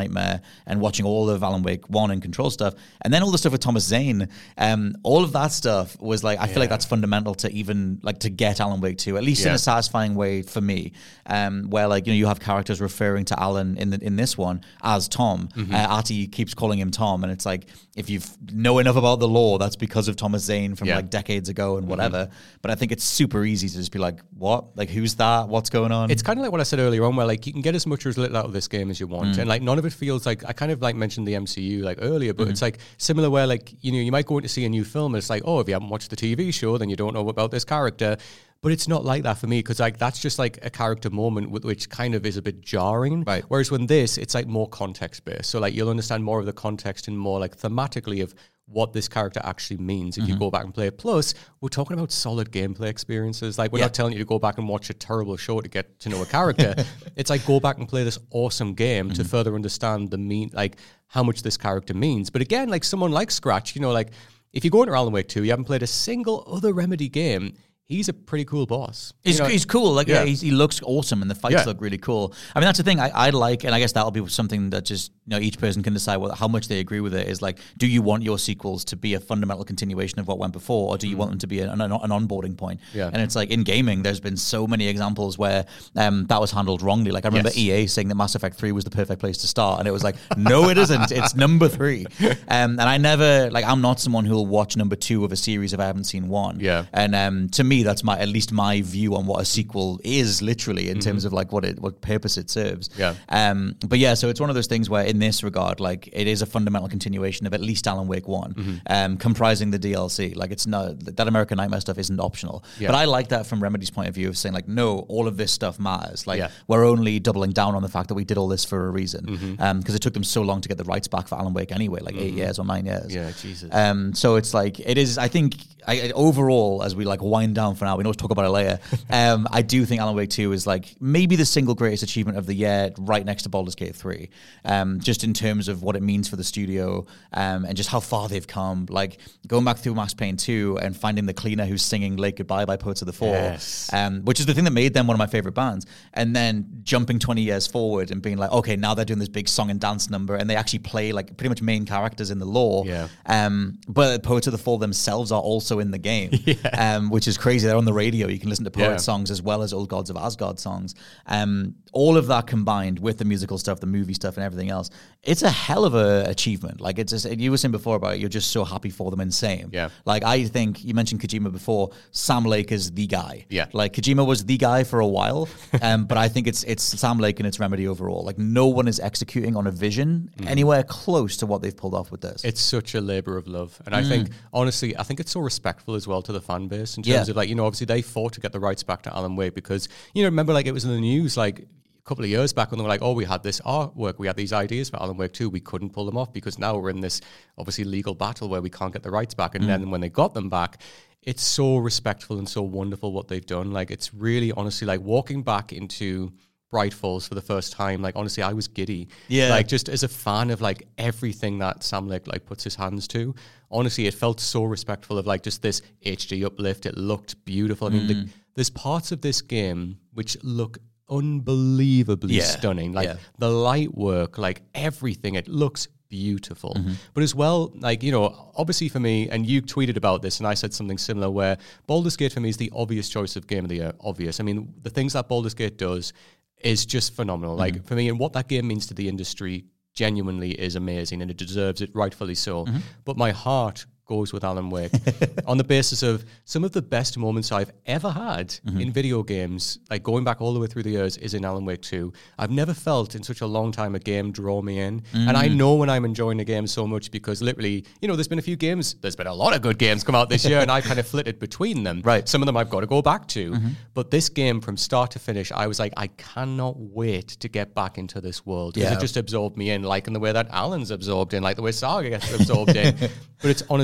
Nightmare and watching all of Alan Wake one and Control stuff, and then all the stuff with Thomas Zane, um, all of that stuff was like, I feel Yeah. like that's fundamental to even like to get Alan Wake two, at least in Yeah. a satisfying way for me, um, where like, you know, you have characters referring to Alan in the, in this one as Tom. Mm-hmm. Uh, Artie keeps calling him Tom, and it's like, if you know enough about the lore, that's because of Thomas Zane from Yeah. like decades ago and whatever. But I think it's super easy to just be like, what? Like, who's that? What's going on? It's kind of like what I said earlier on, where like you can get as much or as little out of this game as you want, Mm. and like none of it feels like, I kind of like mentioned the M C U like earlier, but Mm-hmm. it's like similar where like, you know, you might go in to see a new film and it's like, oh, if you haven't watched the T V show, then you don't know about this character. But it's not like that for me, because like that's just like a character moment with which kind of is a bit jarring. Right. Whereas when this, it's like more context based. So like you'll understand more of the context and more like thematically of what this character actually means if Mm-hmm. you go back and play it. Plus, we're talking about solid gameplay experiences. Like we're Yeah. not telling you to go back and watch a terrible show to get to know a character. It's like go back and play this awesome game Mm-hmm. to further understand the mean, like how much this character means. But again, like someone like Scratch, you know, like if you go into Alan Wake two, you haven't played a single other Remedy game, he's a pretty cool boss. He's, You know, he's cool. Like, yeah, Yeah. he's, he looks awesome, and the fights Yeah. look really cool. I mean, that's the thing I, I like, and I guess that'll be something that just, you know, each person can decide what, how much they agree with it. Is like, do you want your sequels to be a fundamental continuation of what went before, or do you want them to be an, an, an onboarding point? Yeah. And it's like in gaming, there's been so many examples where um, that was handled wrongly. Like I remember Yes. E A saying that Mass Effect three was the perfect place to start, and it was like, no, it isn't. It's number three. Um, and I never, like, I'm not someone who'll watch number two of a series if I haven't seen one. Yeah. And um, to me, that's my at least my view on what a sequel is, literally, in terms of like what it what purpose it serves. Yeah. Um. But yeah, so it's one of those things where, in this regard, like it is a fundamental continuation of at least Alan Wake one, um, comprising the D L C. Like it's not that American Nightmare stuff isn't optional. Yeah. But I like that from Remedy's point of view of saying like, no, all of this stuff matters. Like Yeah. we're only doubling down on the fact that we did all this for a reason. Um. Because it took them so long to get the rights back for Alan Wake anyway, like eight years or nine years. Yeah, Jesus. Um, so it's like it is. I think I, I- overall, as we like wind down for now, we know to talk about it later. Um, I do think Alan Wake two is like maybe the single greatest achievement of the year, right next to Baldur's Gate three. Um, just in terms of what it means for the studio, um, and just how far they've come. Like going back through Max Payne two and finding the cleaner who's singing "Late Goodbye" by Poets of the Fall, Yes. um, which is the thing that made them one of my favorite bands. And then jumping twenty years forward and being like, okay, now they're doing this big song and dance number, and they actually play like pretty much main characters in the lore. Yeah. Um, but Poets of the Fall themselves are also in the game, um, which is crazy. They're on the radio. You can listen to Poet Yeah. songs as well as Old Gods of Asgard songs. Um, all of that combined with the musical stuff, the movie stuff, and everything else, it's a hell of a achievement. Like it's just, you were saying before about it, you're just so happy for them and same. Yeah. Like I think you mentioned Kojima before. Sam Lake is the guy. Yeah. Like Kojima was the guy for a while, um, but I think it's it's Sam Lake and it's Remedy overall. Like no one is executing on a vision anywhere close to what they've pulled off with this. It's such a labor of love. And I think, honestly, I think it's so respectful as well to the fan base in terms Yeah. of like, you know, obviously they fought to get the rights back to Alan Wake because, you know, remember like it was in the news like a couple of years back when they were like, oh, we had this artwork, we had these ideas for Alan Wake two, we couldn't pull them off because now we're in this obviously legal battle where we can't get the rights back. And then when they got them back, it's so respectful and so wonderful what they've done. Like it's really honestly like walking back into Bright Falls for the first time. Like honestly, I was giddy. Yeah. Like just as a fan of like everything that Sam Lake like puts his hands to. Honestly, it felt so respectful of like just this H D uplift. It looked beautiful. I mean, the, there's parts of this game which look unbelievably Yeah. stunning. Like Yeah. the light work, like everything. It looks beautiful. But as well, like, you know, obviously for me, and you tweeted about this and I said something similar where Baldur's Gate for me is the obvious choice of game of the year. Obvious. I mean, the things that Baldur's Gate does is just phenomenal. Like Mm-hmm. for me, and what that game means to the industry genuinely is amazing and it deserves it, rightfully so. Mm-hmm. But my heart goes with Alan Wake on the basis of some of the best moments I've ever had Mm-hmm. in video games, like going back all the way through the years, is in Alan Wake two. I've never felt in such a long time a game draw me in. And I know when I'm enjoying a game so much because literally, you know, there's been a few games, there's been a lot of good games come out this year and I kind of flitted between them. Right. Some of them I've got to go back to. But this game from start to finish, I was like, I cannot wait to get back into this world. Because Yeah. it just absorbed me in, like in the way that Alan's absorbed in, like the way Saga gets absorbed in. But it's honestly, it's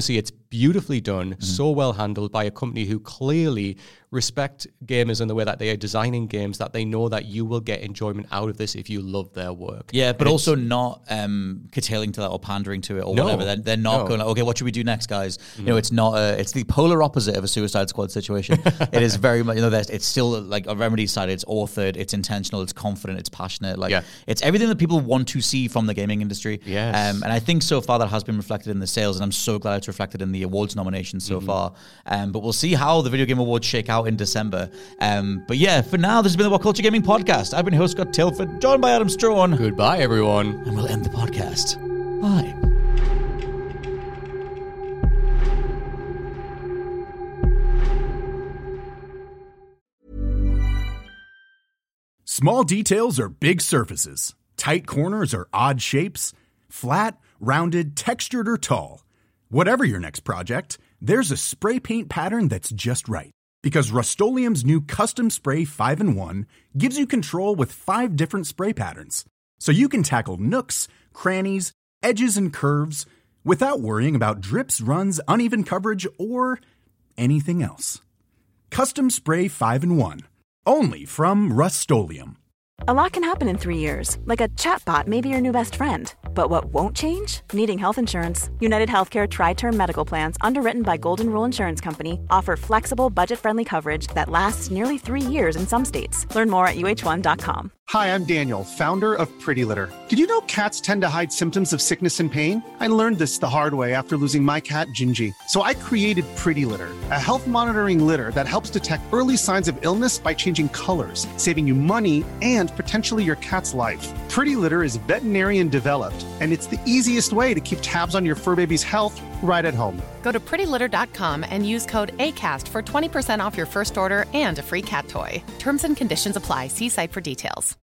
beautifully done, mm-hmm. so well handled by a company who clearly respect gamers in the way that they are designing games, that they know that you will get enjoyment out of this if you love their work. Yeah, but and also not um, curtailing to that or pandering to it or no, whatever. They're, they're not no. going, like, okay, what should we do next, guys? Mm-hmm. You know, it's not a, it's the polar opposite of a Suicide Squad situation. It is very much, you know, it's still like a Remedy side. It's authored, it's intentional, it's confident, it's passionate. Like yeah. it's everything that people want to see from the gaming industry. Yes. Um, and I think so far that has been reflected in the sales, and I'm so glad it's reflected in the awards nominations so mm-hmm. far. Um, but we'll see how the Video Game Awards shake out in December. Um, but yeah, for now, this has been the What Culture Gaming Podcast. I've been your host, Scott Tilford, joined by Adam Strawn. Goodbye, everyone. And we'll end the podcast. Bye. Small details are big surfaces. Tight corners are odd shapes. Flat, rounded, textured, or tall. Whatever your next project, there's a spray paint pattern that's just right. Because Rust-Oleum's new Custom Spray five in one gives you control with five different spray patterns. So you can tackle nooks, crannies, edges, and curves without worrying about drips, runs, uneven coverage, or anything else. Custom Spray five in one. Only from Rust-Oleum. A lot can happen in three years, like a chatbot may be your new best friend. But what won't change? Needing health insurance. United Healthcare Tri-Term Medical Plans, underwritten by Golden Rule Insurance Company, offer flexible, budget-friendly coverage that lasts nearly three years in some states. Learn more at U H one dot com. Hi, I'm Daniel, founder of Pretty Litter. Did you know cats tend to hide symptoms of sickness and pain? I learned this the hard way after losing my cat, Gingy. So I created Pretty Litter, a health monitoring litter that helps detect early signs of illness by changing colors, saving you money and potentially your cat's life. Pretty Litter is veterinarian developed, and it's the easiest way to keep tabs on your fur baby's health right at home. Go to pretty litter dot com and use code ACAST for twenty percent off your first order and a free cat toy. Terms and conditions apply. See site for details.